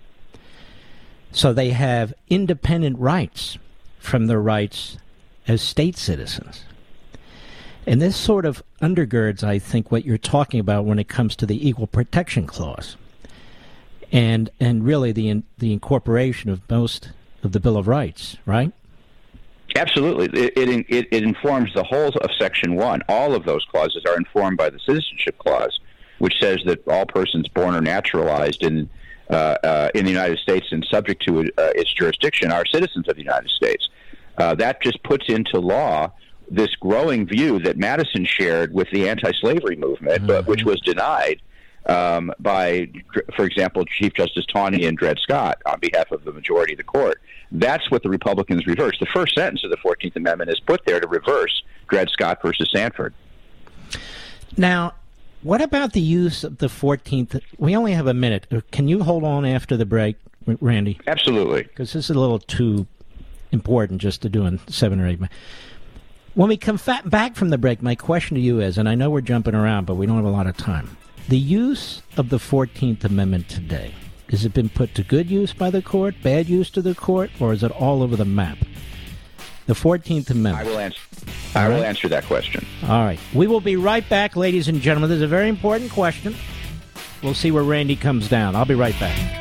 So they have independent rights from their rights as state citizens. And this sort of undergirds, I think, what you're talking about when it comes to the Equal Protection Clause, and and really the in, the incorporation of most of the Bill of Rights, right? Absolutely, it, it it it informs the whole of Section One. All of those clauses are informed by the Citizenship Clause, which says that all persons born or naturalized in uh, uh, in the United States and subject to uh, its jurisdiction are citizens of the United States. Uh, that just puts into law this growing view that Madison shared with the anti-slavery movement, mm-hmm. but which was denied um, by, for example, Chief Justice Taney and Dred Scott on behalf of the majority of the court. That's what the Republicans reversed. The first sentence of the fourteenth Amendment is put there to reverse Dred Scott versus Sanford. Now, what about the use of the fourteenth? We only have a minute. Can you hold on after the break, Randy? Absolutely. Because this is a little too important just to do in seven or eight minutes. When we come fa- back from the break, my question to you is, and I know we're jumping around, but we don't have a lot of time, the use of the fourteenth Amendment today, has it been put to good use by the court, bad use to the court, or is it all over the map? The fourteenth Amendment. I will answer. I will answer that question. All right. We will be right back, ladies and gentlemen. This is a very important question. We'll see where Randy comes down. I'll be right back.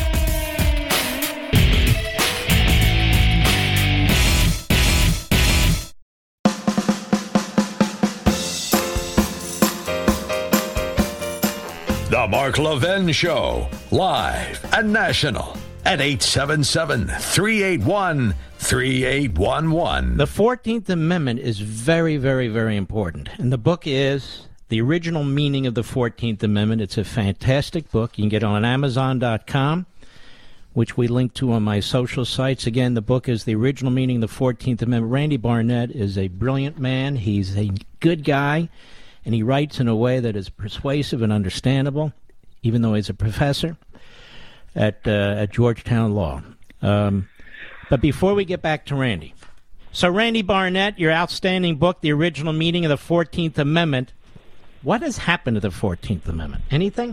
The Mark Levin Show, live and national at eight seven seven, three eight one, three eight one one. The fourteenth Amendment is very, very, very important. And the book is The Original Meaning of the fourteenth Amendment. It's a fantastic book. You can get it on amazon dot com, which we link to on my social sites. Again, the book is The Original Meaning of the fourteenth Amendment. Randy Barnett is a brilliant man. He's a good guy. And he writes in a way that is persuasive and understandable, even though he's a professor at uh, at Georgetown Law. Um, but before we get back to Randy, so Randy Barnett, your outstanding book, The Original Meaning of the fourteenth Amendment, what has happened to the fourteenth Amendment? Anything?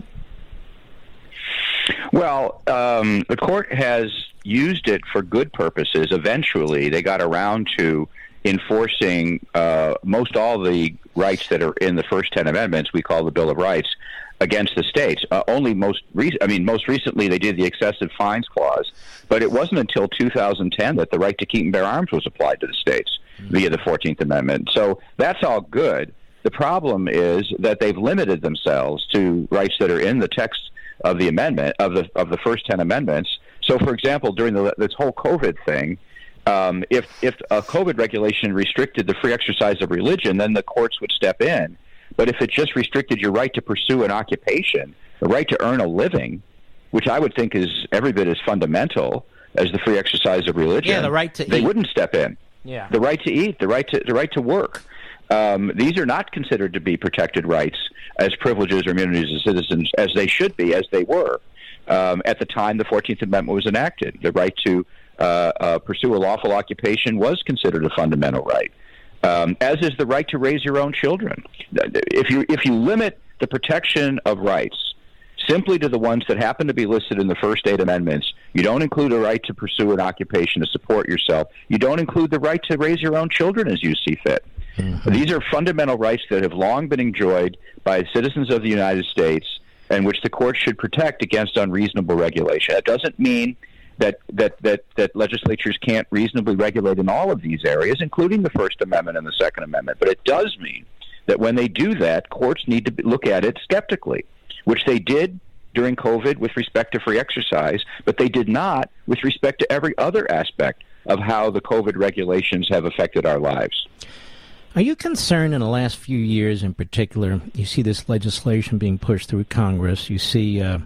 Well, um, the court has used it for good purposes. Eventually, they got around to enforcing uh, most all the rights that are in the first ten amendments, we call the Bill of Rights, against the states. Uh, only most, re- I mean, most recently they did the excessive fines clause, but it wasn't until two thousand ten that the right to keep and bear arms was applied to the states mm-hmm. via the fourteenth Amendment. So that's all good. The problem is that they've limited themselves to rights that are in the text of the amendment of the of the first ten amendments. So, for example, during the, this whole COVID thing. Um, if if a COVID regulation restricted the free exercise of religion, then the courts would step in. But if it just restricted your right to pursue an occupation, the right to earn a living, which I would think is every bit as fundamental as the free exercise of religion, yeah, the right to they eat. wouldn't step in. Yeah, the right to eat, the right to the right to work. Um, these are not considered to be protected rights as privileges or immunities of citizens, as they should be, as they were um, at the time the fourteenth Amendment was enacted. The right to Uh, uh, pursue a lawful occupation was considered a fundamental right, um, as is the right to raise your own children. If you if you limit the protection of rights simply to the ones that happen to be listed in the first eight amendments, you don't include a right to pursue an occupation to support yourself. You don't include the right to raise your own children as you see fit. Mm-hmm. These are fundamental rights that have long been enjoyed by citizens of the United States and which the court should protect against unreasonable regulation. That doesn't mean That, that that that legislatures can't reasonably regulate in all of these areas, including the First Amendment and the Second Amendment. But it does mean that when they do that, courts need to look at it skeptically, which they did during COVID with respect to free exercise, but they did not with respect to every other aspect of how the COVID regulations have affected our lives. Are you concerned in the last few years in particular, you see this legislation being pushed through Congress, you see uh,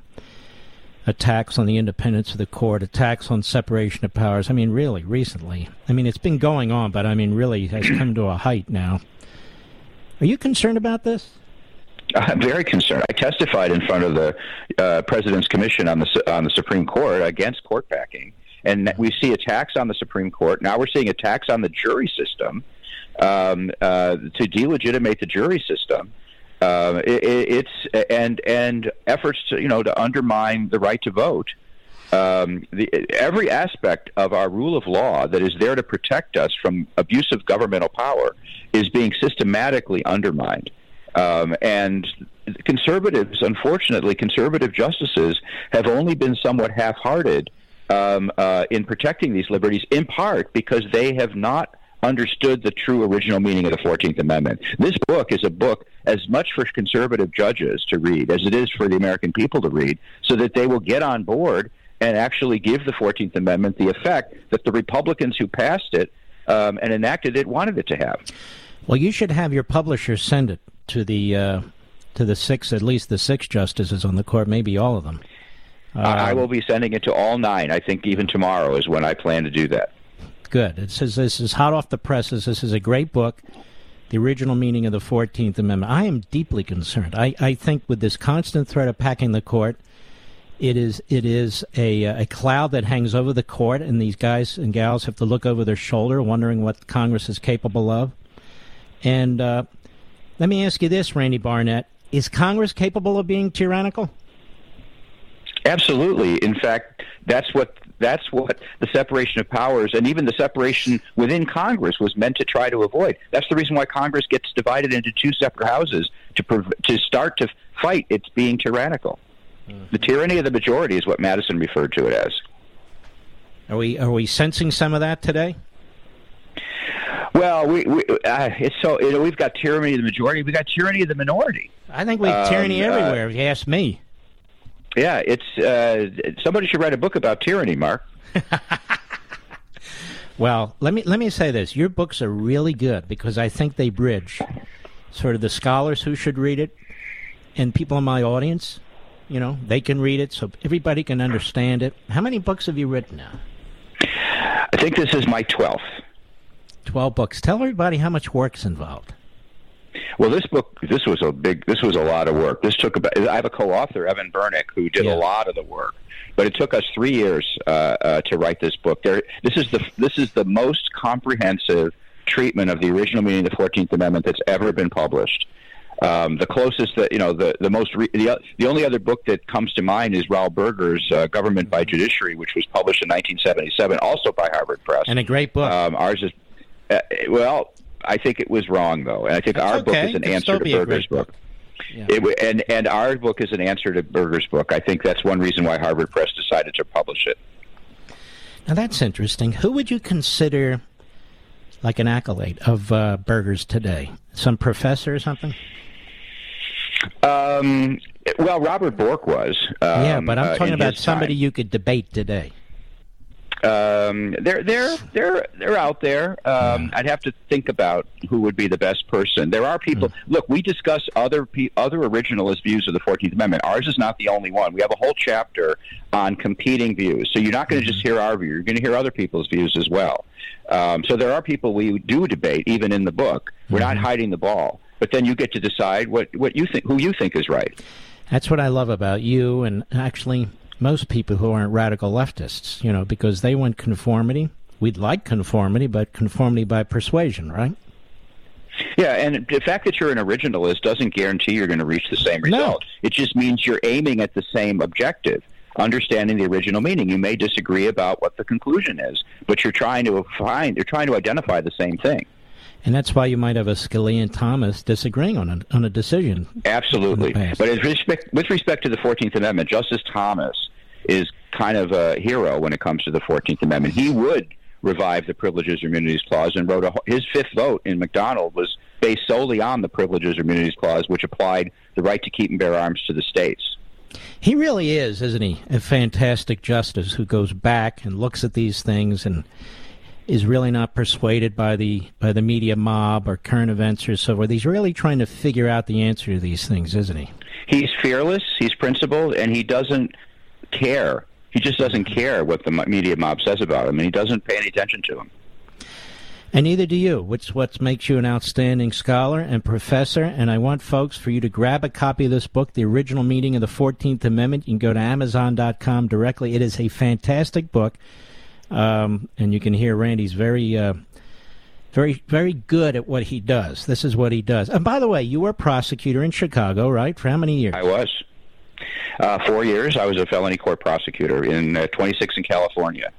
attacks on the independence of the court, attacks on separation of powers. I mean, really, recently. I mean, it's been going on, but I mean, really has come to a height now. Are you concerned about this? I'm very concerned. I testified in front of the uh, President's Commission on the on the Supreme Court against court packing, and we see attacks on the Supreme Court. Now we're seeing attacks on the jury system um, uh, to delegitimate the jury system. Uh, it, it's and and efforts to you know to undermine the right to vote. Um, the, every aspect of our rule of law that is there to protect us from abusive governmental power is being systematically undermined. Um, and conservatives, unfortunately, conservative justices have only been somewhat half-hearted um, uh, in protecting these liberties, in part because they have not understood the true original meaning of the fourteenth Amendment. This book is a book as much for conservative judges to read as it is for the American people to read, so that they will get on board and actually give the fourteenth Amendment the effect that the Republicans who passed it um, and enacted it wanted it to have. Well, you should have your publisher send it to the uh, to the six, at least the six justices on the court, maybe all of them. Um, I will be sending it to all nine. I think even tomorrow is when I plan to do that. Good. It says this is hot off the presses. This is a great book, The Original Meaning of the fourteenth Amendment. I am deeply concerned. I, I think with this constant threat of packing the court It is it is a a cloud that hangs over the court, and these guys and gals have to look over their shoulder, wondering what Congress is capable of. And uh, let me ask you this, Randy Barnett: is Congress capable of being tyrannical? Absolutely. In fact, that's what that's what the separation of powers and even the separation within Congress was meant to try to avoid. That's the reason why Congress gets divided into two separate houses to prov- to start to fight its being tyrannical. Mm-hmm. The tyranny of the majority is what Madison referred to it as. Are we are we sensing some of that today? Well, we, we uh, it's so you know, we've got tyranny of the majority. We've got tyranny of the minority. I think we have tyranny um, everywhere. Uh, if you ask me. Yeah, it's uh, somebody should write a book about tyranny, Mark. Well, let me let me say this: your books are really good because I think they bridge sort of the scholars who should read it and people in my audience. You know, they can read it so everybody can understand it. How many books have you written now? I think this is my twelfth. Twelve books. Tell everybody how much work's involved. Well, this book, this was a big, this was a lot of work. This took about, I have a co-author, Evan Bernick, who did yeah. a lot of the work, but it took us three years uh, uh, to write this book. There, this is the, this is the most comprehensive treatment of the original meaning of the fourteenth Amendment that's ever been published. Um, the closest that, you know, the, the most, re- the, the only other book that comes to mind is Raoul Berger's uh, Government by Judiciary, which was published in nineteen seventy-seven, also by Harvard Press. And a great book. Um, ours is, uh, well, I think it was wrong, though, and I think That's our okay. book is an It'd answer to Berger's book. book. Yeah. It, and and our book is an answer to Berger's book. I think that's one reason why Harvard Press decided to publish it. Now that's interesting. Who would you consider like an accolade of uh, Berger's today? Some professor or something? Um. Well, Robert Bork was. Um, yeah, but I'm talking uh, about somebody time. you could debate today. Um, they're they're they're they're out there. Um, yeah. I'd have to think about who would be the best person. There are people. Mm. Look, we discuss other pe- other originalist views of the fourteenth Amendment. Ours is not the only one. We have a whole chapter on competing views. So you're not going to mm. just hear our view. You're going to hear other people's views as well. Um, so there are people we do debate, even in the book. We're mm. not hiding the ball. But then you get to decide what, what you think, who you think is right. That's what I love about you, and actually most people who aren't radical leftists, you know, because they want conformity. We'd like conformity, but conformity by persuasion, right? Yeah, and the fact that you're an originalist doesn't guarantee you're going to reach the same result. No. It just means you're aiming at the same objective, understanding the original meaning. You may disagree about what the conclusion is, but you're trying to find, you're trying to identify the same thing. And that's why you might have a Scalia and Thomas disagreeing on a, on a decision. Absolutely. But with respect, with respect to the fourteenth Amendment, Justice Thomas is kind of a hero when it comes to the fourteenth Amendment. He would revive the Privileges and Immunities Clause and wrote a, his fifth vote in McDonald was based solely on the Privileges and Immunities Clause, which applied the right to keep and bear arms to the states. He really is, isn't he, a fantastic justice who goes back and looks at these things and is really not persuaded by the by the media mob or current events or so forth. He's really trying to figure out the answer to these things, isn't he? He's fearless, he's principled, and he doesn't care. He just doesn't care what the media mob says about him, and he doesn't pay any attention to him. And neither do you, which is what makes you an outstanding scholar and professor. And I want folks for you to grab a copy of this book, The Original Meaning of the fourteenth Amendment. You can go to Amazon dot com directly. It is a fantastic book. Um, and you can hear Randy's very, uh, very, very good at what he does. This is what he does. And by the way, you were a prosecutor in Chicago, right? For how many years? I was. Uh, four years. I was a felony court prosecutor in uh, twenty-six in California.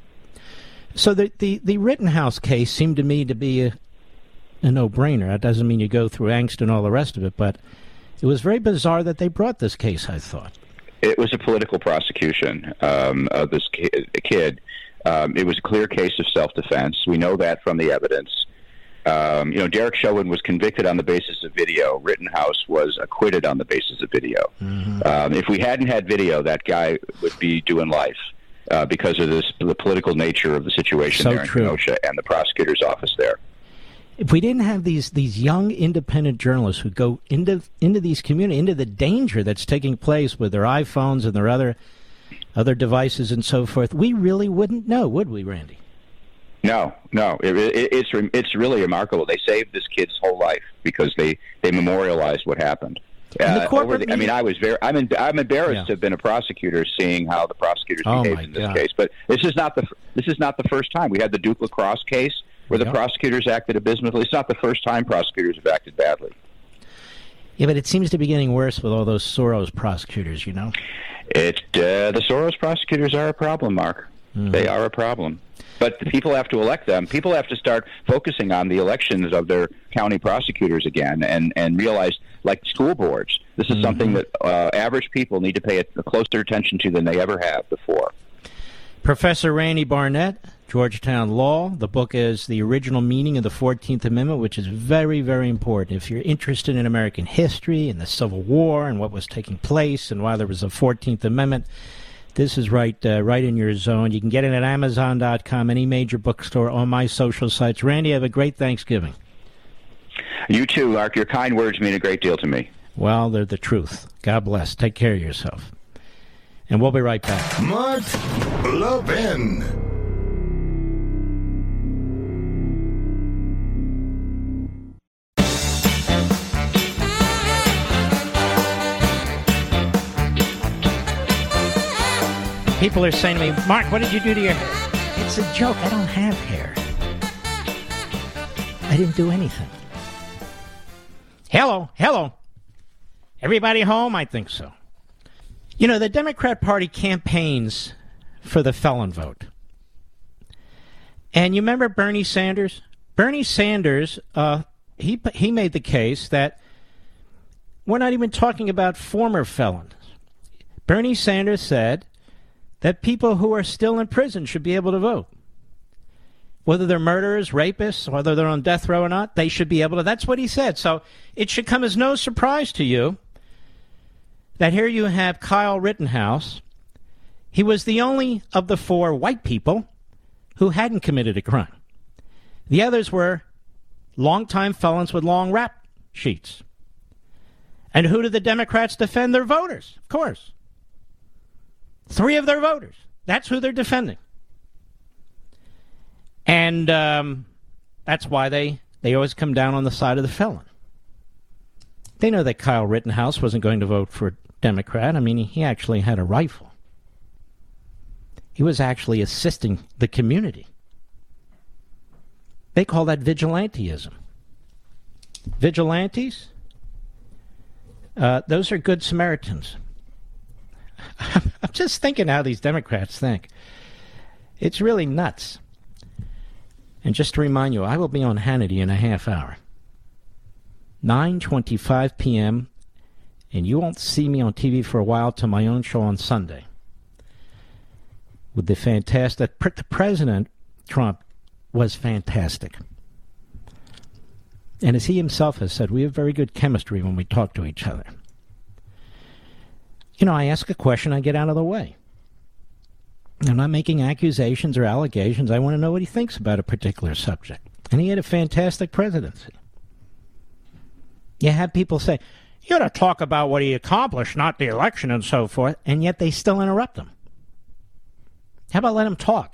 So the, the, the Rittenhouse case seemed to me to be a, a no-brainer. That doesn't mean you go through angst and all the rest of it, but it was very bizarre that they brought this case, I thought. It was a political prosecution um, of this ki- kid. Um, it was a clear case of self-defense. We know that from the evidence. Um, you know, Derek Chauvin was convicted on the basis of video. Rittenhouse was acquitted on the basis of video. Mm-hmm. Um, if we hadn't had video, that guy would be doing life uh, because of this the political nature of the situation so there in true. Kenosha and the prosecutor's office there. If we didn't have these these young independent journalists who go into into these communities, into the danger that's taking place with their iPhones and their other other devices and so forth, we really wouldn't know, would we, Randy? No, no. It, it, it's it's really remarkable. They saved this kid's whole life because they, they memorialized what happened. Uh, over the, I mean, I was very. I'm. In, I'm embarrassed yeah. to have been a prosecutor, seeing how the prosecutors oh behaved in this God. case. But this is not the. This is not the first time. We had the Duke Lacrosse case where the yep. prosecutors acted abysmally. It's not the first time prosecutors have acted badly. Yeah, but it seems to be getting worse with all those Soros prosecutors. You know, it. Uh, the Soros prosecutors are a problem, Mark. Mm-hmm. They are a problem. But the people have to elect them. People have to start focusing on the elections of their county prosecutors again, and, and realize, like school boards, this is mm-hmm. something that uh, average people need to pay a, a closer attention to than they ever have before. Professor Randy Barnett, Georgetown Law. The book is The Original Meaning of the fourteenth Amendment, which is very, very important. If you're interested in American history and the Civil War and what was taking place and why there was a fourteenth Amendment, this is right uh, right in your zone. You can get it at Amazon dot com, any major bookstore, on my social sites. Randy, have a great Thanksgiving. You too, Mark. Your kind words mean a great deal to me. Well, they're the truth. God bless. Take care of yourself. And we'll be right back. Mark Levin. People are saying to me, Mark, what did you do to your hair? It's a joke. I don't have hair. I didn't do anything. Hello, hello. Everybody home? I think so. You know, the Democrat Party campaigns for the felon vote. And you remember Bernie Sanders? Bernie Sanders, uh, he he made the case that we're not even talking about former felons. Bernie Sanders said that people who are still in prison should be able to vote. Whether they're murderers, rapists, whether they're on death row or not, they should be able to. That's what he said. So it should come as no surprise to you that here you have Kyle Rittenhouse. He was the only of the four white people who hadn't committed a crime. The others were longtime felons with long rap sheets. And who do the Democrats defend? Their voters, of course. Three of their voters. That's who they're defending. And um, that's why they, they always come down on the side of the felon. They know that Kyle Rittenhouse wasn't going to vote for Democrat. I mean, he, he actually had a rifle. He was actually assisting the community. They call that vigilantism. Vigilantes? Uh, those are good Samaritans. I'm just thinking how these Democrats think. It's really nuts. And just to remind you, I will be on Hannity in a half hour. nine twenty-five p.m., and you won't see me on T V for a while till my own show on Sunday. With the fantastic... The President, Trump, was fantastic. And as he himself has said, we have very good chemistry when we talk to each other. You know, I ask a question, I get out of the way. I'm not making accusations or allegations. I want to know what he thinks about a particular subject. And he had a fantastic presidency. You have people say, you ought to talk about what he accomplished, not the election and so forth, and yet they still interrupt him. How about let him talk?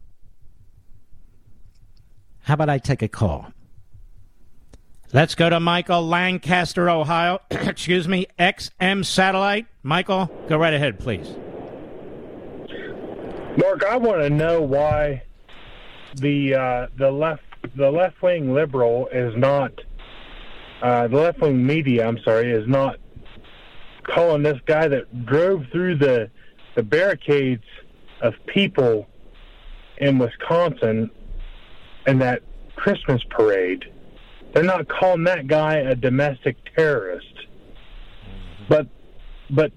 How about I take a call? Let's go to Michael, Lancaster, Ohio. Excuse me, X M Satellite. Michael, go right ahead, please. Mark, I want to know why the uh, the left the left wing liberal is not uh, the left wing media. I'm sorry, is not calling this guy that drove through the the barricades of people in Wisconsin in that Christmas parade. They're not calling that guy a domestic terrorist. But but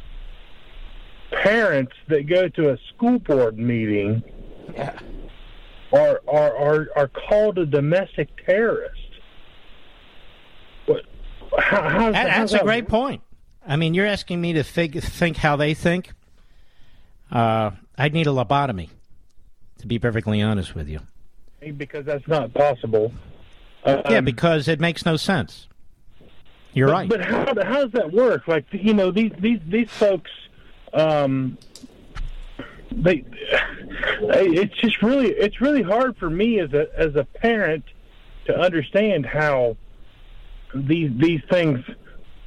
parents that go to a school board meeting yeah. are, are are are called a domestic terrorist. What, how, how's, that, how's that's that a great work? point. I mean, you're asking me to fig- think how they think. Uh, I'd need a lobotomy, to be perfectly honest with you. Because that's not possible. Um, yeah, because it makes no sense. You're but, right. But how how does that work? Like, you know, these these these folks, um, they it's just really it's really hard for me as a as a parent to understand how these these things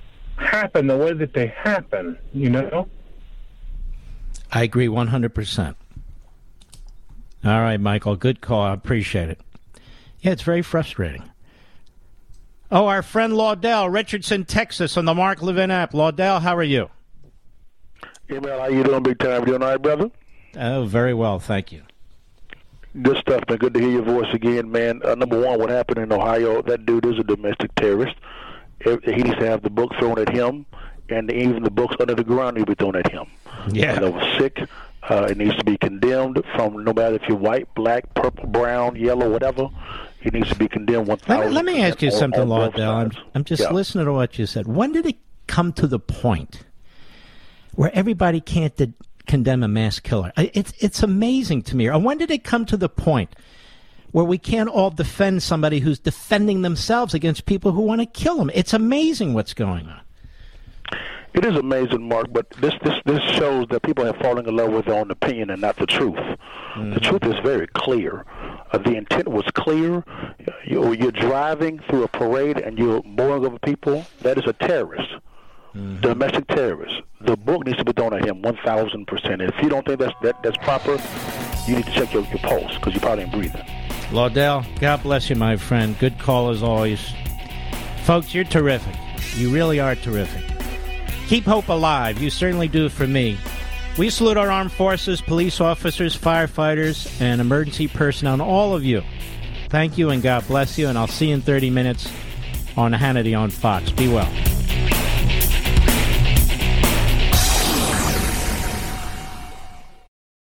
happen the way that they happen, you know? I agree one hundred percent. All right, Michael, good call. I appreciate it. Yeah, it's very frustrating. Oh, our friend Laudell, Richardson, Texas, on the Mark Levin app. Laudell, how are you? Hey, man, how you doing, big time? You doing all right, brother? Oh, very well, thank you. Good stuff, man. Good to hear your voice again, man. Uh, number one, what happened in Ohio, that dude is a domestic terrorist. He needs to have the book thrown at him, and even the books under the ground need to be thrown at him. Yeah. Uh, that was sick. Uh, it needs to be condemned from no matter if you're white, black, purple, brown, yellow, whatever. It needs to be condemned one thousand percent. Let me, let me ask you on, something, on Laudell. I'm, I'm just yeah. listening to what you said. When did it come to the point where everybody can't de- condemn a mass killer? It's, it's amazing to me. Or when did it come to the point where we can't all defend somebody who's defending themselves against people who want to kill them? It's amazing what's going on. It is amazing, Mark, but this, this, this shows that people are falling in love with their own opinion and not the truth. Mm-hmm. The truth is very clear. Uh, the intent was clear. You, you're driving through a parade and you're mowing over people. That is a terrorist, mm-hmm. domestic terrorist. The book needs to be thrown at him one thousand percent. If you don't think that's, that, that's proper, you need to check your, your pulse because you probably ain't breathing. Laudell, God bless you, my friend. Good call as always. Folks, you're terrific. You really are terrific. Keep hope alive. You certainly do for me. We salute our armed forces, police officers, firefighters, and emergency personnel, and all of you. Thank you, and God bless you, and I'll see you in thirty minutes on Hannity on Fox. Be well.